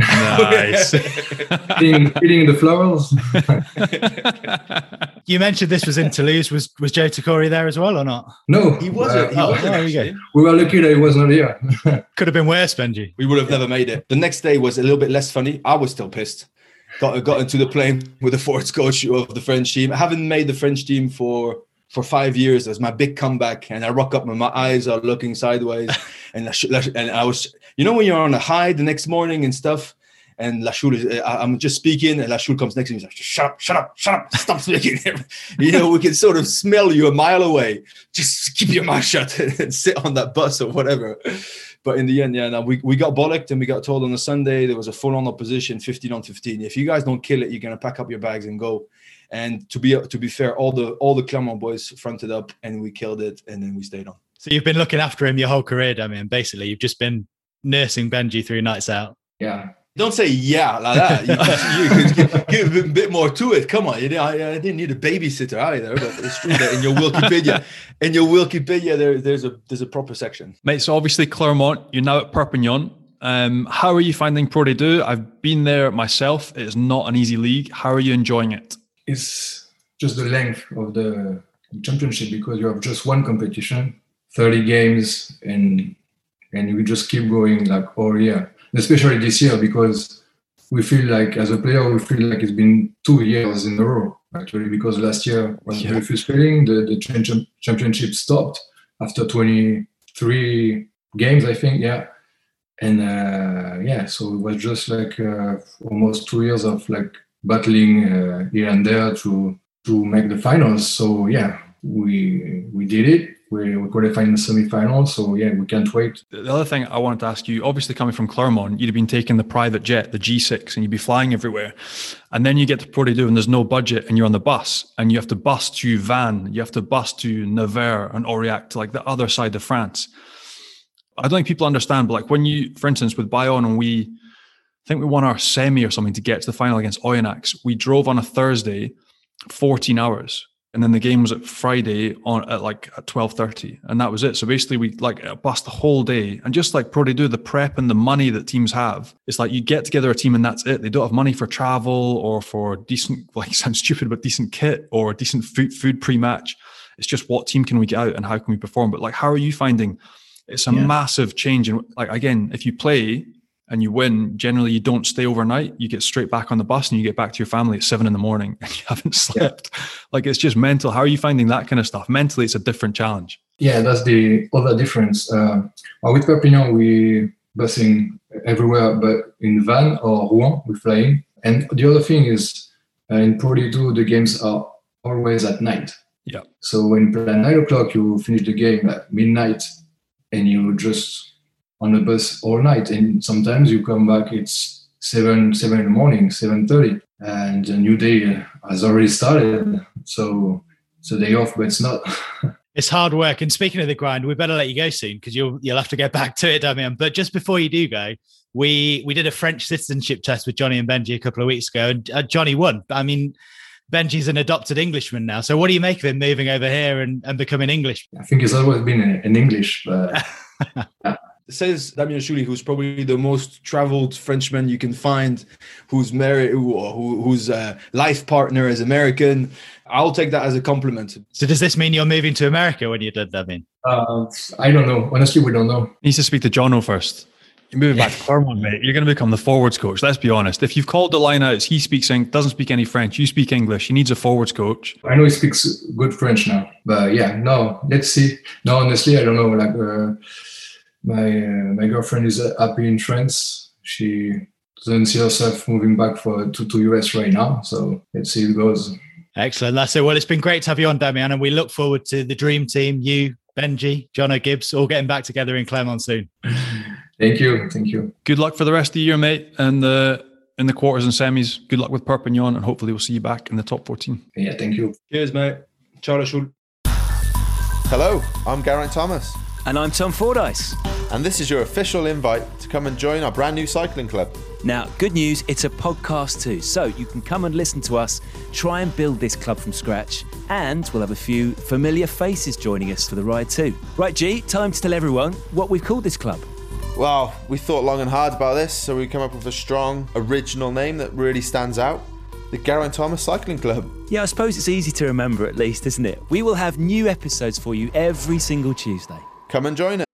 Nice. eating, eating the flowers. You mentioned this was in Toulouse. Was was Joe Tokori there as well or not? No, He wasn't. He uh, wasn't. there we go. actually. we were lucky that he was not here. Could have been worse, Benji. We would have never made it. The next day was a little bit less funny. I was still pissed. Got got into the plane with the forwards coach of the French team. I haven't made the French team for for five years. It was my big comeback, and I rock up and my eyes are looking sideways. and I sh- and I was, you know, when you're on a high the next morning and stuff. And La Choule is, I- I'm just speaking, and La Choule comes next to me. He's like, "Shut up, shut up, shut up! Stop speaking!" You know, we can sort of smell you a mile away. Just keep your mouth shut and sit on that bus or whatever. But in the end, yeah, no, we, we got bollocked, and we got told on a Sunday there was a full-on opposition, fifteen on fifteen. If you guys don't kill it, you're gonna pack up your bags and go. And to be to be fair, all the all the Clermont boys fronted up, and we killed it, and then we stayed on. So you've been looking after him your whole career, Damien. Basically, you've just been nursing Benji through nights out. Yeah. Don't say yeah like that. You, you, you give, give a bit more to it. Come on, you know, I, I didn't need a babysitter either, but it's true that in your Wikipedia, in your Wikipedia, there, there's a there's a proper section. Mate, so obviously Clermont, you're now at Perpignan. Um, how are you finding Pro D two? I've been there myself. It is not an easy league. How are you enjoying it? It's just the length of the championship because you have just one competition, thirty games, and and you just keep going like all year. Especially this year because we feel like, as a player, we feel like it's been two years in a row, actually, because last year was yeah. very frustrating. The, the champion, championship stopped after twenty-three games, I think, yeah. And uh, yeah, so it was just like uh, almost two years of like battling uh, here and there to to make the finals. So yeah, we we did it. We, we qualified in the semi-finals, so yeah, we can't wait. The other thing I wanted to ask you, obviously coming from Clermont, you'd have been taking the private jet, the G six, and you'd be flying everywhere. And then you get to Pro D two and there's no budget and you're on the bus and you have to bus to Vannes, you have to bus to Nevers and Aurillac, to like the other side of France. I don't think people understand, but like when you, for instance, with Bayonne, and we, I think we won our semi or something to get to the final against Oyonnax, we drove on a Thursday, fourteen hours. And then the game was at Friday on at like at twelve thirty, and that was it. So basically, we like bust the whole day. And just like Pro D two, the prep and the money that teams have, it's like you get together a team and that's it. They don't have money for travel or for decent, like sounds stupid, but decent kit or decent food, food pre-match. It's just what team can we get out and how can we perform? But like, how are you finding? It's a yeah. massive change. And like again, if you play and you win, generally you don't stay overnight. You get straight back on the bus and you get back to your family at seven in the morning and you haven't slept. Yeah. Like it's just mental. How are you finding that kind of stuff? Mentally, it's a different challenge. Yeah, that's the other difference. Uh, with Perpignan, we busing everywhere, but in Vannes or Rouen, we're flying. And the other thing is, uh, in Pro D two, the games are always at night. Yeah. So when you play at nine o'clock, you finish the game at midnight, and you just on the bus all night, and sometimes you come back, it's seven seven in the morning, seven thirty, and a new day has already started. So it's a day off, but it's not. It's hard work. And speaking of the grind, we better let you go soon because you'll you'll have to get back to it, Damien. But just before you do go, we we did a French citizenship test with Johnny and Benji a couple of weeks ago, and uh, Johnny won. I mean, Benji's an adopted Englishman now. So what do you make of him moving over here and, and becoming English? I think he's always been in English, but yeah. Says Damien Chouli, who's probably the most traveled Frenchman you can find, who's married, who, who, whose uh, life partner is American. I'll take that as a compliment. So does this mean you're moving to America when you're done, Damien? Uh, I don't know. Honestly, we don't know. He needs to speak to Jono first. You're moving back to Clermont, mate. You're going to become the forwards coach. Let's be honest. If you've called the line out, he speaks doesn't speak any French. You speak English. He needs a forwards coach. I know he speaks good French now, but yeah, no. Let's see. No, honestly, I don't know. Like uh, my uh, my girlfriend is happy in France. She doesn't see herself moving back for to to U S right now. So let's see how it goes. Excellent. That's it. Well, it's been great to have you on, Damien, and we look forward to the dream team. You, Benji, Jono Gibbs, all getting back together in Clermont soon. Thank you. Thank you. Good luck for the rest of the year, mate. And the in the quarters and semis. Good luck with Perpignan, and hopefully we'll see you back in the top fourteen. Yeah, thank you. Cheers, mate. Ciao, Chouli. Hello, I'm Geraint Thomas. And I'm Tom Fordyce. And this is your official invite to come and join our brand new cycling club. Now, good news, it's a podcast too. So you can come and listen to us, try and build this club from scratch, and we'll have a few familiar faces joining us for the ride too. Right, G, time to tell everyone what we've called this club. Well, we thought long and hard about this, so we come up with a strong, original name that really stands out. The Geraint Thomas Cycling Club. Yeah, I suppose it's easy to remember at least, isn't it? We will have new episodes for you every single Tuesday. Come and join us.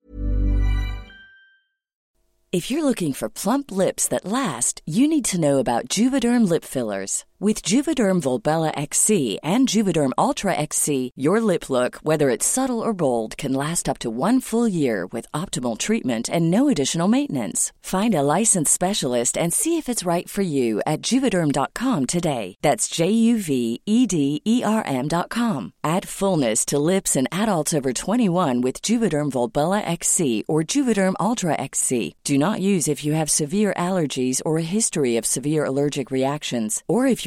If you're looking for plump lips that last, you need to know about Juvederm lip fillers. With Juvederm Volbella X C and Juvederm Ultra X C, your lip look, whether it's subtle or bold, can last up to one full year with optimal treatment and no additional maintenance. Find a licensed specialist and see if it's right for you at Juvederm dot com today. That's J U V E D E R M dot com. Add fullness to lips in adults over twenty-one with Juvederm Volbella X C or Juvederm Ultra X C. Do not use if you have severe allergies or a history of severe allergic reactions, or if you're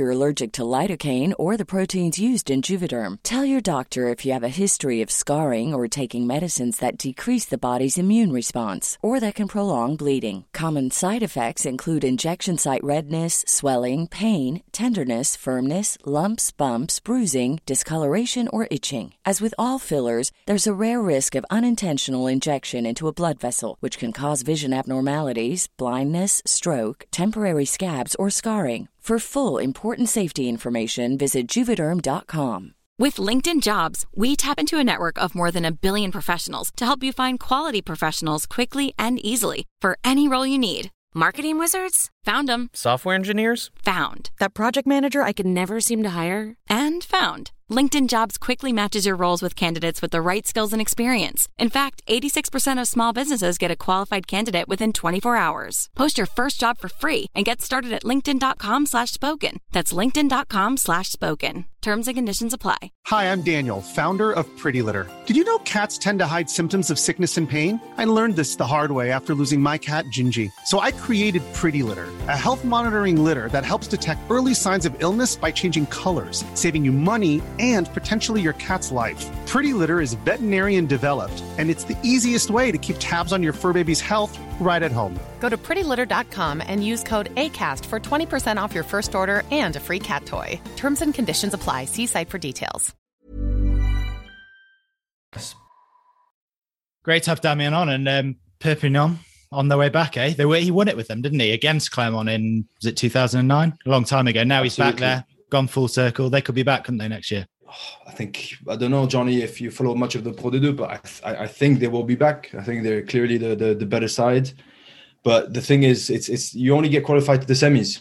you're allergic to lidocaine or the proteins used in Juvederm. Tell your doctor if you have a history of scarring or taking medicines that decrease the body's immune response or that can prolong bleeding. Common side effects include injection site redness, swelling, pain, tenderness, firmness, lumps, bumps, bruising, discoloration, or itching. As with all fillers, there's a rare risk of unintentional injection into a blood vessel, which can cause vision abnormalities, blindness, stroke, temporary scabs, or scarring. For full, important safety information, visit Juvederm dot com. With LinkedIn Jobs, we tap into a network of more than a billion professionals to help you find quality professionals quickly and easily for any role you need. Marketing wizards? Found them. Software engineers? Found. That project manager I could never seem to hire? And found. LinkedIn Jobs quickly matches your roles with candidates with the right skills and experience. In fact, eighty-six percent of small businesses get a qualified candidate within twenty-four hours. Post your first job for free and get started at linkedin.com slash spoken. That's linkedin.com slash spoken. Terms and conditions apply. Hi, I'm Daniel, founder of Pretty Litter. Did you know cats tend to hide symptoms of sickness and pain? I learned this the hard way after losing my cat, Gingy. So I created Pretty Litter, a health monitoring litter that helps detect early signs of illness by changing colors, saving you money and potentially your cat's life. Pretty Litter is veterinarian developed, and it's the easiest way to keep tabs on your fur baby's health right at home. Go to pretty litter dot com and use code ACAST for twenty percent off your first order and a free cat toy. Terms and conditions apply. See site for details. Great to have Damien on, and um, Perpignan on their way back, eh? They were, he won it with them, didn't he? Against Clermont in, was it two thousand nine? A long time ago. Now Absolutely. He's back there, gone full circle. They could be back, couldn't they, next year? I think, I don't know, Johnny, if you follow much of the Pro D two, but I, I think they will be back. I think they're clearly the, the, the better side. But the thing is, it's it's you only get qualified to the semis.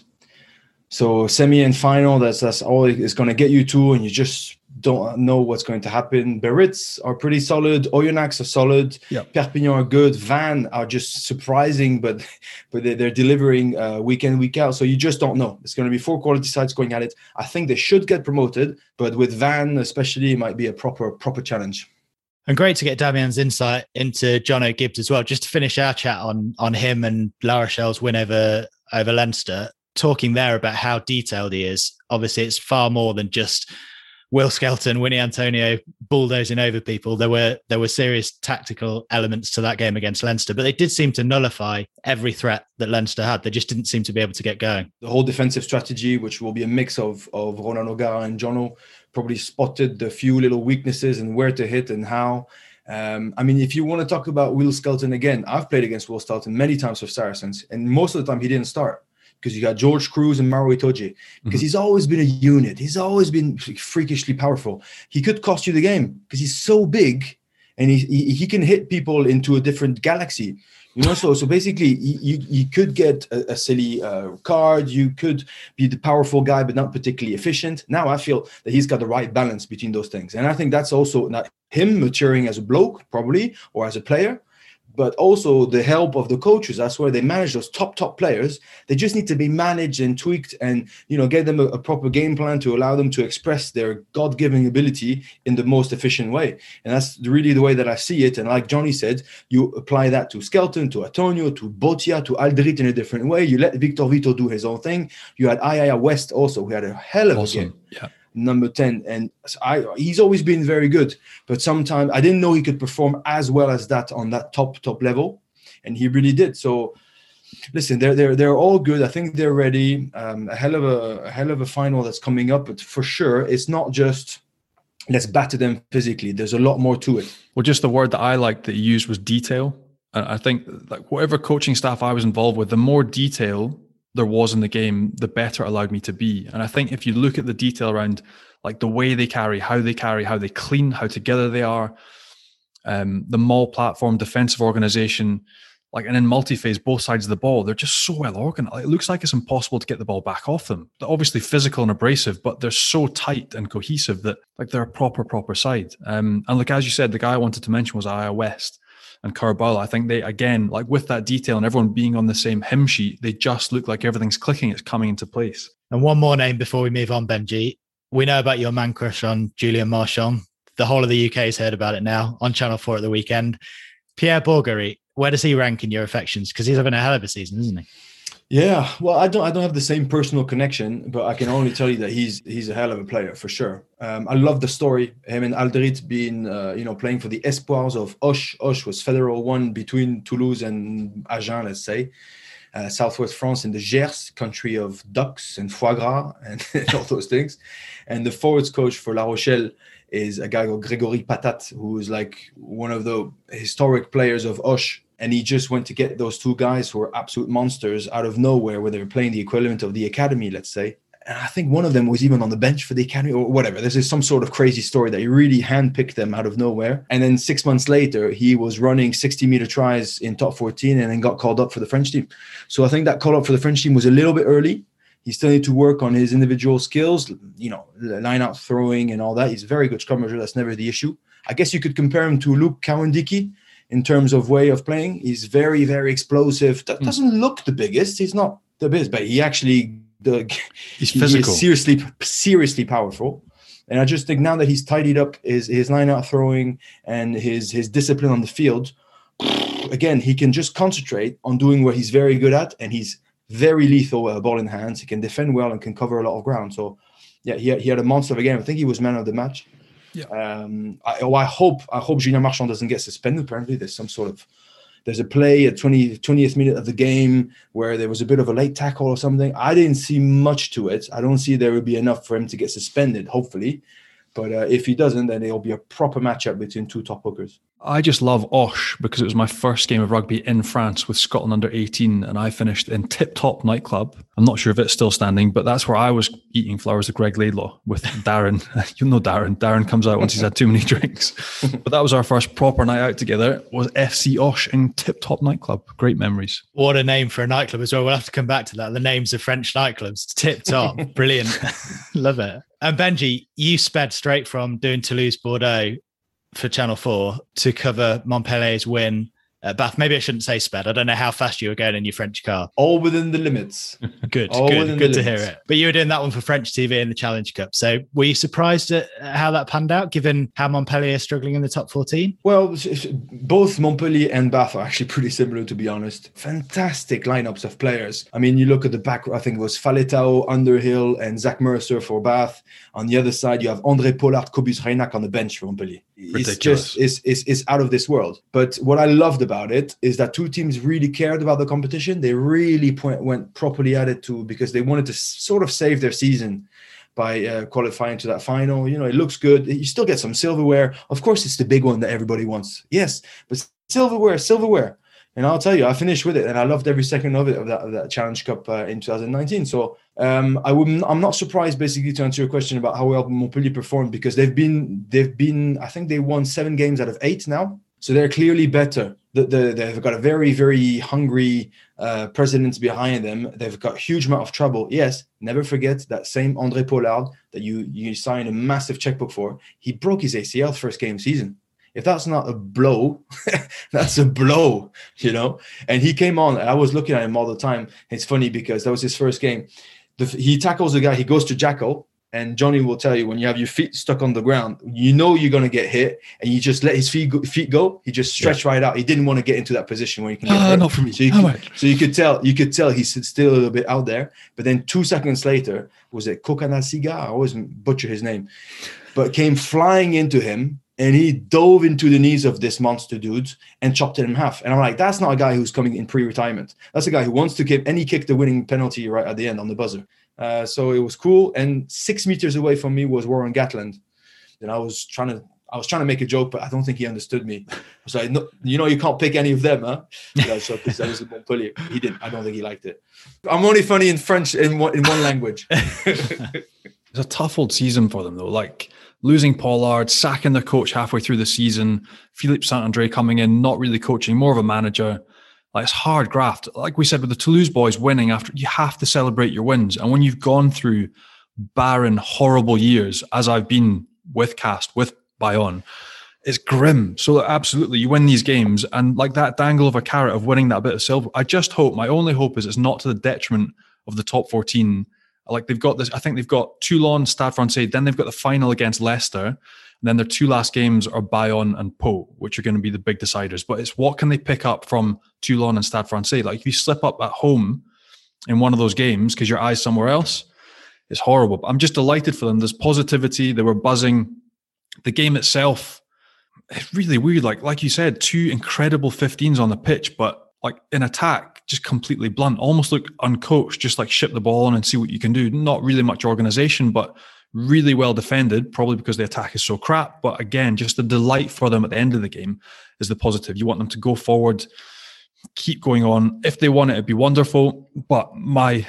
So semi and final, that's that's all it's going to get you to, and you just don't know what's going to happen. Biarritz are pretty solid. Oyonnax are solid. Yep. Perpignan are good. Vannes are just surprising, but but they're, they're delivering uh, week in, week out. So you just don't know. It's going to be four quality sides going at it. I think they should get promoted, but with Vannes especially, it might be a proper proper challenge. And great to get Damien's insight into Jono Gibbs as well. Just to finish our chat on on him and La Rochelle's win over over Leinster, talking there about how detailed he is. Obviously, it's far more than just Will Skelton, Winnie Antonio bulldozing over people. There were there were serious tactical elements to that game against Leinster, but they did seem to nullify every threat that Leinster had. They just didn't seem to be able to get going. The whole defensive strategy, which will be a mix of of Ronan O'Gara and Jono, probably spotted the few little weaknesses and where to hit and how. Um, I mean, if you want to talk about Will Skelton again, I've played against Will Skelton many times with Saracens, and most of the time he didn't start. Because you got George Cruz and Maro Itoje. Because mm-hmm. he's always been a unit. He's always been freakishly powerful. He could cost you the game because he's so big and he, he he can hit people into a different galaxy. You know, so so basically you you could get a, a silly uh, card. You could be the powerful guy, but not particularly efficient. Now I feel that he's got the right balance between those things, and I think that's also not him maturing as a bloke, probably, or as a player. But also the help of the coaches. That's where they manage those top, top players. They just need to be managed and tweaked and, you know, get them a, a proper game plan to allow them to express their God-given ability in the most efficient way. And that's really the way that I see it. And like Johnny said, you apply that to Skelton, to Antonio, to Botia, to Aldrit in a different way. You let Victor Vito do his own thing. You had Ayaya West also, who had a hell of awesome. a game. Yeah. Number ten, and I he's always been very good, but sometimes I didn't know he could perform as well as that on that top top level, and he really did. So listen, they're they're they're all good. I think they're ready. Um, a hell of a, a hell of a final that's coming up, but for sure it's not just let's batter them physically. There's a lot more to it. Well, just the word that I liked that you used was detail. I think like whatever coaching staff I was involved with, the more detail there was in the game, the better it allowed me to be. And I think if you look at the detail around like the way they carry, how they carry, how they clean, how together they are, um, the maul platform, defensive organization, like, and in multi-phase, both sides of the ball, they're just so well organized. It looks like it's impossible to get the ball back off them. They're obviously physical and abrasive, but they're so tight and cohesive that like they're a proper, proper side. Um, and like, as you said, the guy I wanted to mention was Ayaya West and Carabao. I think they, again, like with that detail and everyone being on the same hymn sheet, they just look like everything's clicking. It's coming into place. And one more name before we move on, Benji. We know about your man crush on Julian Marchand. The whole of the U K has heard about it now on Channel four at the weekend. Pierre Bourgarit, where does he rank in your affections? Because he's having a hell of a season, isn't he? Yeah, well, I don't I don't have the same personal connection, but I can only tell you that he's he's a hell of a player for sure. Um, I love the story. Him and Alderit being uh, you know playing for the Espoirs of Auch. Auch was Federal One between Toulouse and Agen, let's say, uh, southwest France in the Gers, country of ducks and foie gras and all those things. And the forwards coach for La Rochelle is a guy called Grégory Patat, who is like one of the historic players of Auch. And he just went to get those two guys who were absolute monsters out of nowhere, where they were playing the equivalent of the academy, let's say. And I think one of them was even on the bench for the academy or whatever. This is some sort of crazy story that he really handpicked them out of nowhere. And then six months later, he was running sixty meter tries in top fourteen and then got called up for the French team. So I think that call up for the French team was a little bit early. He still needs to work on his individual skills, you know, line out throwing and all that. He's a very good scrum measure. That's never the issue. I guess you could compare him to Luke Cowan-Dickey in terms of way of playing. He's very, very explosive. That doesn't look the biggest. He's not the biggest, but he actually the he's physical. He's seriously, seriously powerful. And I just think now that he's tidied up his his line out throwing and his his discipline on the field, again, he can just concentrate on doing what he's very good at, and he's very lethal with a ball in hands. He can defend well and can cover a lot of ground. So, yeah, he had, he had a monster of a game. I think he was man of the match. Yeah. Um, I, oh, I hope I hope Julien Marchand doesn't get suspended. Apparently, there's some sort of there's a play at twentieth minute of the game where there was a bit of a late tackle or something. I didn't see much to it. I don't see there would be enough for him to get suspended. Hopefully, but uh, if he doesn't, then it'll be a proper matchup between two top hookers. I just love Auch because it was my first game of rugby in France with Scotland under eighteen, and I finished in Tip Top nightclub. I'm not sure if it's still standing, but that's where I was eating flowers of Greg Laidlaw with Darren. You know Darren. Darren comes out once he's had too many drinks. But that was our first proper night out together, was F C Auch in Tip Top nightclub. Great memories. What a name for a nightclub as well. We'll have to come back to that. The names of French nightclubs. Tip Top. Brilliant. Love it. And Benji, you sped straight from doing Toulouse-Bordeaux for Channel four to cover Montpellier's win at Bath. Maybe I shouldn't say sped. I don't know how fast you were going in your French car. All within the limits. Good, All good, good to limits. hear it. But you were doing that one for French T V in the Challenge Cup. So were you surprised at how that panned out, given how Montpellier is struggling in the top fourteen? Well, both Montpellier and Bath are actually pretty similar, to be honest. Fantastic lineups of players. I mean, you look at the back, I think it was Faletao, Underhill, and Zach Mercer for Bath. On the other side, you have André Pollard, Cobus Reynac on the bench for Montpellier. Ridiculous. It's just it's, it's, it's out of this world. But what I loved about it is that two teams really cared about the competition. They really point, went properly at it too, because they wanted to sort of save their season by uh, qualifying to that final. You know, it looks good. You still get some silverware. Of course, it's the big one that everybody wants. Yes, but silverware, silverware. And I'll tell you, I finished with it, and I loved every second of it, of that, of that Challenge Cup uh, in two thousand nineteen. So um, I wouldn't, I'm not surprised, basically, to answer your question about how well Montpellier performed, because they've been, they've been, I think they won seven games out of eight now. So they're clearly better. The, the, they've got a very, very hungry uh, president behind them. They've got a huge amount of trouble. Yes, never forget that same André Pollard that you you signed a massive checkbook for. He broke his A C L first game season. If that's not a blow, that's a blow, you know? And he came on, and I was looking at him all the time. It's funny because that was his first game. The, he tackles the guy, he goes to jackal, and Johnny will tell you, when you have your feet stuck on the ground, you know you're going to get hit, and you just let his feet go. Feet go. He just stretched yeah. right out. He didn't want to get into that position where you can get uh, hurt. Not for me. So you, could, so you could tell, you could tell he's still a little bit out there. But then two seconds later, was it Kokanasiga? I always butcher his name, but came flying into him. And he dove into the knees of this monster dude and chopped it in half. And I'm like, that's not a guy who's coming in pre-retirement. That's a guy who wants to kick, and he kicked the winning penalty right at the end on the buzzer. Uh, so it was cool. And six meters away from me was Warren Gatland. And I was trying to, I was trying to make a joke, but I don't think he understood me. I was like, no, you know, you can't pick any of them, huh? Yeah, so because that was in Montpellier. He didn't. I don't think he liked it. I'm only funny in French in one, in one language. It's a tough old season for them, though. Like, losing Pollard, sacking their coach halfway through the season, Philippe Saint-André coming in, not really coaching, more of a manager. Like, it's hard graft. Like we said, with the Toulouse boys winning, after you have to celebrate your wins. And when you've gone through barren, horrible years, as I've been with Cast, with Bayonne, it's grim. So absolutely, you win these games, and like that dangle of a carrot of winning that bit of silver. I just hope, my only hope is it's not to the detriment of the top fourteen. Like, they've got this, I think they've got Toulon, Stade Francais, then they've got the final against Leicester, and then their two last games are Bayonne and Pau, which are going to be the big deciders. But it's what can they pick up from Toulon and Stade Francais? Like, if you slip up at home in one of those games because your eye's somewhere else, it's horrible. But I'm just delighted for them. There's positivity. They were buzzing. The game itself, it's really weird. Like, like you said, two incredible fifteens on the pitch, but like in attack, just completely blunt, almost look uncoached, just like ship the ball on and see what you can do. Not really much organization, but really well defended, probably because the attack is so crap. But again, just the delight for them at the end of the game is the positive. You want them to go forward, keep going on. If they want it, it'd be wonderful. But my,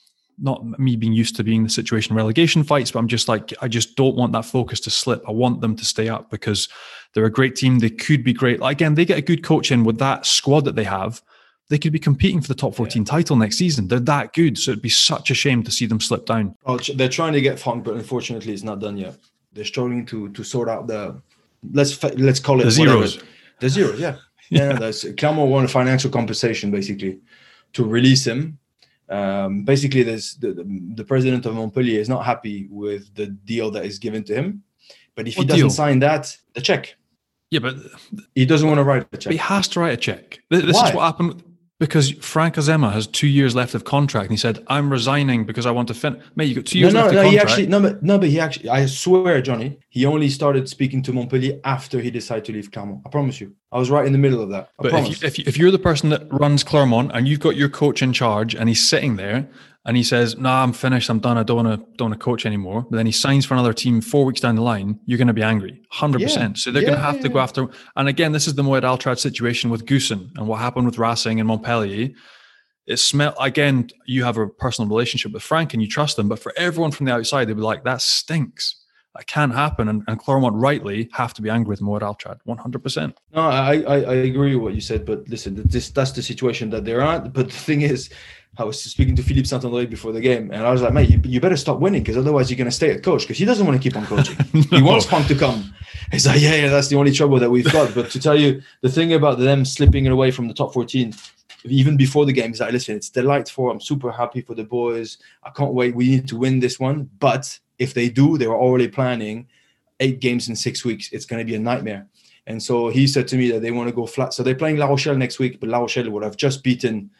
not me being used to being in the situation relegation fights, but I'm just like, I just don't want that focus to slip. I want them to stay up because they're a great team. They could be great. Again, they get a good coach in with that squad that they have. They could be competing for the top fourteen yeah. title next season. They're that good. So it'd be such a shame to see them slip down. Oh, they're trying to get Funk, but unfortunately it's not done yet. They're struggling to to sort out the, let's let's call it the zeros. Whatever. The zeros, yeah. yeah, no, that's Clermont won a financial compensation basically to release him. Um, basically, there's the, the, the president of Montpellier is not happy with the deal that is given to him. But if what he doesn't deal? sign that, the check. Yeah, but he doesn't want to write a check. But he has to write a check. This Why? is what happened. Because Frank Azema has two years left of contract, and he said, "I'm resigning because I want to finish." Mate, you got two years no, no, left no, of he contract. Actually, no, but no, but he actually, I swear, Johnny, he only started speaking to Montpellier after he decided to leave Clermont. I promise you, I was right in the middle of that. I but promise. if, you, if, you, if you're the person that runs Clermont and you've got your coach in charge, and he's sitting there and he says, "Nah, I'm finished. I'm done. I don't want to don't want to coach anymore," but then he signs for another team four weeks down the line, you're going to be angry, one hundred percent. Yeah. So they're yeah, going to have yeah, to go after. And again, this is the Moed Altrad situation with Goosen and what happened with Racing and Montpellier. It smell again. You have a personal relationship with Frank and you trust him, but for everyone from the outside, they'd be like, "That stinks. That can't happen." And, and Clermont rightly have to be angry with Moed Altrad, one hundred percent. No, I, I I agree with what you said, but listen, this that's the situation that they're at. But the thing is, I was speaking to Philippe Saint-André before the game, and I was like, "Mate, you, you better stop winning because otherwise you're going to stay at coach because he doesn't want to keep on coaching. no. He wants Frank to come." He's like, "Yeah, yeah, that's the only trouble that we've got." But to tell you the thing about them slipping away from the top fourteen. Even before the game, he's like, "Listen, it's delightful. I'm super happy for the boys. I can't wait. We need to win this one. But if they do, they were already planning eight games in six weeks. It's going to be a nightmare." And so he said to me that they want to go flat. So they're playing La Rochelle next week, but La Rochelle would have just beaten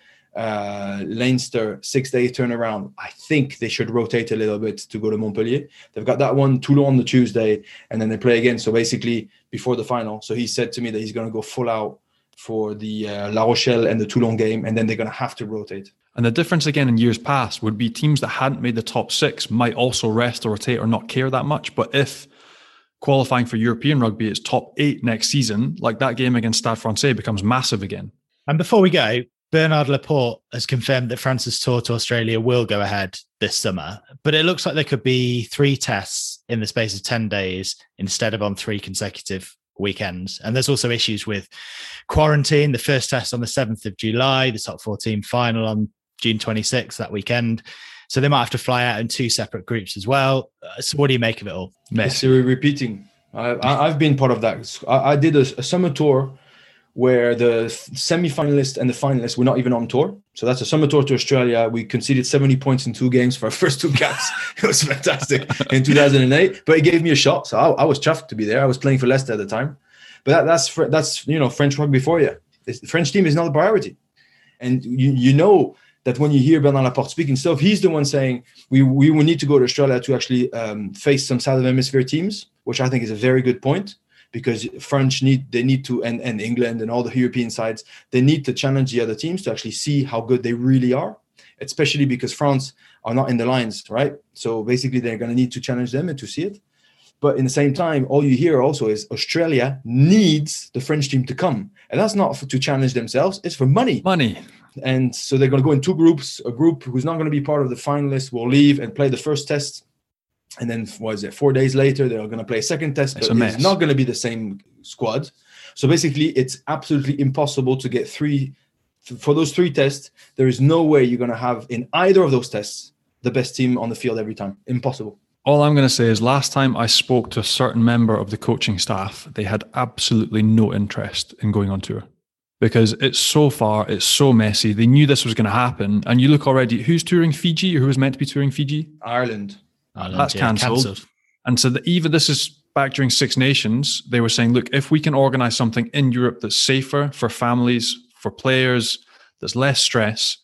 uh, Leinster, six-day turnaround. I think they should rotate a little bit to go to Montpellier. They've got that one, Toulon on the Tuesday, and then they play again. So basically before the final. So he said to me that he's going to go full out for the uh, La Rochelle and the Toulon game, and then they're going to have to rotate. And the difference again in years past would be teams that hadn't made the top six might also rest or rotate or not care that much. But if qualifying for European rugby is top eight next season, like that game against Stade Francais becomes massive again. And before we go, Bernard Laporte has confirmed that France's tour to Australia will go ahead this summer, but it looks like there could be three tests in the space of ten days instead of on three consecutive weekends. And there's also issues with quarantine. The first test on the seventh of July, the top fourteen final on June twenty-sixth, that weekend. So they might have to fly out in two separate groups as well. Uh, so what do you make of it all? Mess. It's repeating. I, I, I've been part of that. I, I did a, a summer tour where the semi-finalists and the finalists were not even on tour. So that's a summer tour to Australia. We conceded seventy points in two games for our first two caps. It was fantastic in two thousand eight, but it gave me a shot. So I, I was chuffed to be there. I was playing for Leicester at the time. But that, that's, that's you know, French rugby for you. It's, the French team is not a priority. And you you know that when you hear Bernard Laporte speaking stuff, he's the one saying we, we will need to go to Australia to actually um, face some Southern Hemisphere teams, which I think is a very good point. Because French need they need to and, and England and all the European sides, they need to challenge the other teams to actually see how good they really are, especially because France are not in the lines, right? So basically they're going to need to challenge them and to see it. But in the same time, all you hear also is Australia needs the French team to come. And that's not for, to challenge themselves, it's for money. Money. And so they're going to go in two groups. A group who's not going to be part of the finalists will leave and play the first test. And then, what is it, four days later, they're going to play a second test, but it's, it's not going to be the same squad. So basically, it's absolutely impossible to get three. For those three tests, there is no way you're going to have in either of those tests the best team on the field every time. Impossible. All I'm going to say is last time I spoke to a certain member of the coaching staff, they had absolutely no interest in going on tour. Because it's so far, it's so messy. They knew this was going to happen. And you look already, who's touring Fiji or who was meant to be touring Fiji? Ireland. Ireland, That's yeah, cancelled. cancelled. And so the, even this is back during Six Nations, they were saying, look, if we can organise something in Europe that's safer for families, for players, there's less stress,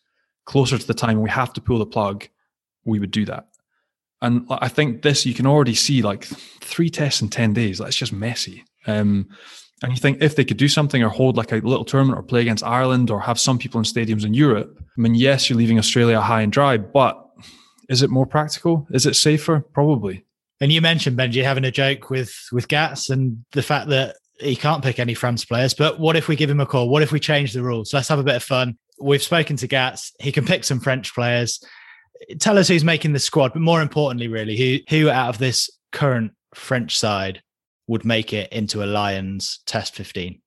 closer to the time we have to pull the plug, we would do that. And I think this, you can already see like three tests in ten days. That's just messy. Um, and you think if they could do something or hold like a little tournament or play against Ireland or have some people in stadiums in Europe, I mean, yes, you're leaving Australia high and dry, but is it more practical? Is it safer? Probably. And you mentioned, Benji, having a joke with, with Gats and the fact that he can't pick any France players, but what if we give him a call? What if we change the rules? Let's have a bit of fun. We've spoken to Gats. He can pick some French players. Tell us who's making the squad, but more importantly, really, who who out of this current French side would make it into a Lions Test fifteen?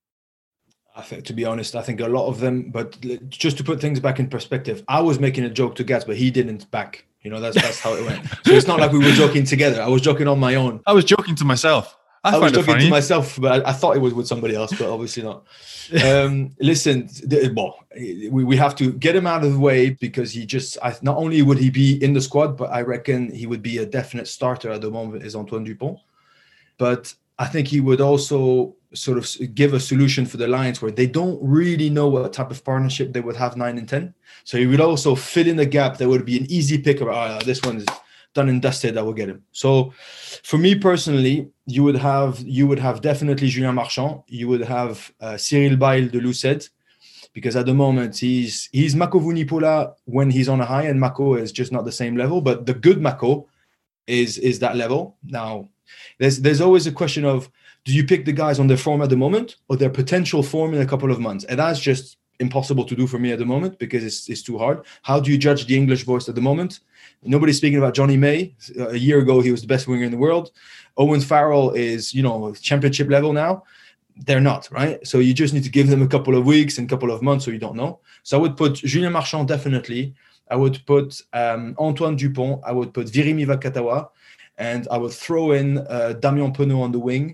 I think, to be honest, I think a lot of them, but just to put things back in perspective, I was making a joke to Gats, but he didn't back. You know, that's that's how it went. So it's not like we were joking together. I was joking on my own. I was joking to myself. I, I was joking funny. to myself, but I, I thought it was with somebody else, but obviously not. Um, listen, the, well, we, we have to get him out of the way because he just, I, not only would he be in the squad, but I reckon he would be a definite starter at the moment is Antoine Dupont. But I think he would also sort of give a solution for the Lions where they don't really know what type of partnership they would have nine and ten. So he would also fill in the gap. There would be an easy pick of, oh, this one is done and dusted, I will get him. So for me personally, you would have you would have definitely Julien Marchand. You would have uh, Cyril Baille de Lucet, because at the moment he's he's Mako Vunipola when he's on a high, and Mako is just not the same level. But the good Mako is is that level. Now, there's there's always a question of, do you pick the guys on their form at the moment or their potential form in a couple of months? And that's just impossible to do for me at the moment because it's it's too hard. How do you judge the English voice at the moment? Nobody's speaking about Johnny May. A year ago, he was the best winger in the world. Owen Farrell is, you know, championship level now. They're not, right? So you just need to give them a couple of weeks and a couple of months so you don't know. So I would put Julien Marchand definitely. I would put um, Antoine Dupont. I would put Virimi Vakatawa. And I would throw in uh, Damien Penaud on the wing.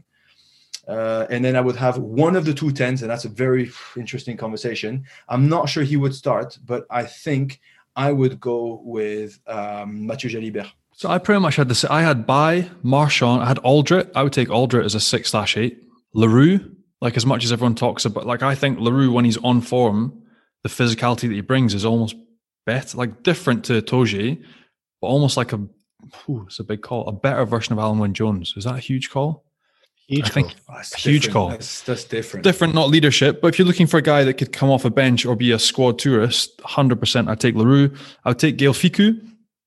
Uh, and then I would have one of the two tens, and that's a very interesting conversation. I'm not sure he would start, but I think I would go with um, Mathieu Jalibert. So I pretty much had this. I had Baille, Marchand, I had Aldrit. I would take Aldrit as a six slash eight. Leroux, like as much as everyone talks about, like I think Leroux, when he's on form, the physicality that he brings is almost better, like different to Togier, but almost like a, ooh, it's a big call, a better version of Alan Wynne-Jones. Is that a huge call? Huge I think call. a huge call. That's, that's different. Different, not leadership. But if you're looking for a guy that could come off a bench or be a squad tourist, one hundred percent I'd take Leroux. I would take Gaël Fickou.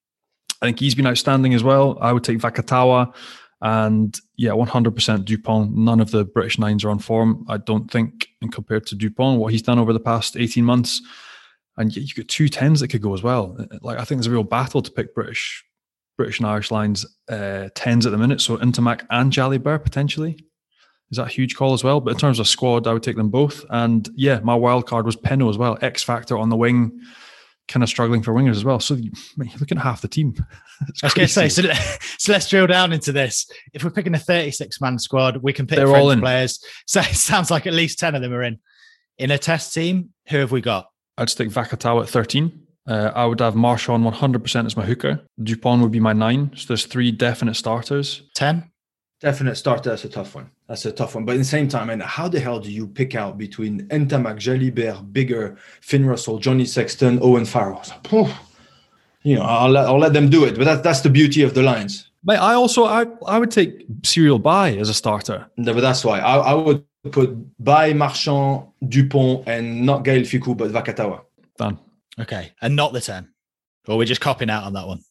I think he's been outstanding as well. I would take Vakatawa. And yeah, one hundred percent Dupont. None of the British nines are on form, I don't think, and compared to Dupont, what he's done over the past eighteen months. And you got two tens that could go as well. Like I think there's a real battle to pick British British and Irish lines uh, tens at the minute. So Ntamack and Jalibert potentially. Is that a huge call as well? But in terms of squad, I would take them both. And yeah, my wild card was Penaud as well. X Factor on the wing, kind of struggling for wingers as well. So you're looking at half the team. I was going to say, so, so let's drill down into this. If we're picking a thirty-six man squad, we can pick They're French all in. players. So it sounds like at least ten of them are in. In a test team, who have we got? I'd stick Vakatawa at thirteen. Uh, I would have Marchand one hundred percent as my hooker. Dupont would be my nine. So there's three definite starters. ten? Definite starter. That's a tough one. That's a tough one. But at the same time, and how the hell do you pick out between Ntamack, Jalibert, Bigger, Finn Russell, Johnny Sexton, Owen Farrell? So, you know, I'll let, I'll let them do it. But that, that's the beauty of the Lions. But I also, I, I would take Cyril Baille as a starter. No, but that's why. I, I would put Baille, Marchand, Dupont, and not Gaël Fickou, but Vakatawa. Done. Okay. And not the ten? Or we're just copping out on that one?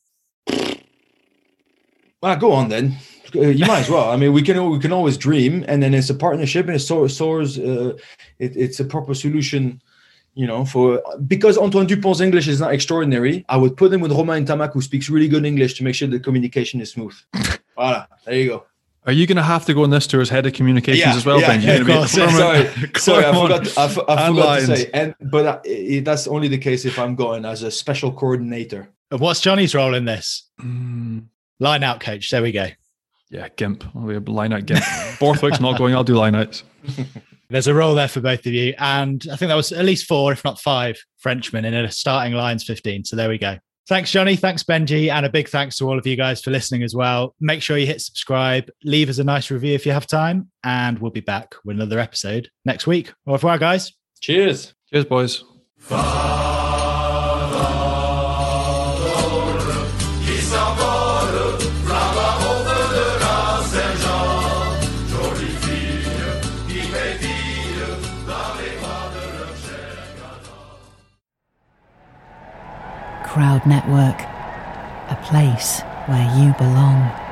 Well, go on then. You might as well. I mean, we can we can always dream, and then it's a partnership, and it's so soars. Uh, it, it's a proper solution, you know. For because Antoine Dupont's English is not extraordinary, I would put him with Romain Ntamack, who speaks really good English, to make sure the communication is smooth. Voilà, there you go. Are you going to have to go on this tour as head of communications yeah, as well, yeah, Ben? Yeah, You're yeah, sorry, sorry, I forgot. I, f- I and forgot Lions. to say, and but uh, it, that's only the case if I'm going as a special coordinator. And what's Johnny's role in this? Mm. Line out coach. There we go. Yeah, Gimp. I'll be a line out Gimp. Borthwick's not going. I'll do line outs. There's a role there for both of you. And I think that was at least four, if not five, Frenchmen in a starting Lions fifteen. So there we go. Thanks, Johnny. Thanks, Benji. And a big thanks to all of you guys for listening as well. Make sure you hit subscribe. Leave us a nice review if you have time. And we'll be back with another episode next week. Au revoir, guys. Cheers. Cheers, boys. Father. Crowd Network, a place where you belong.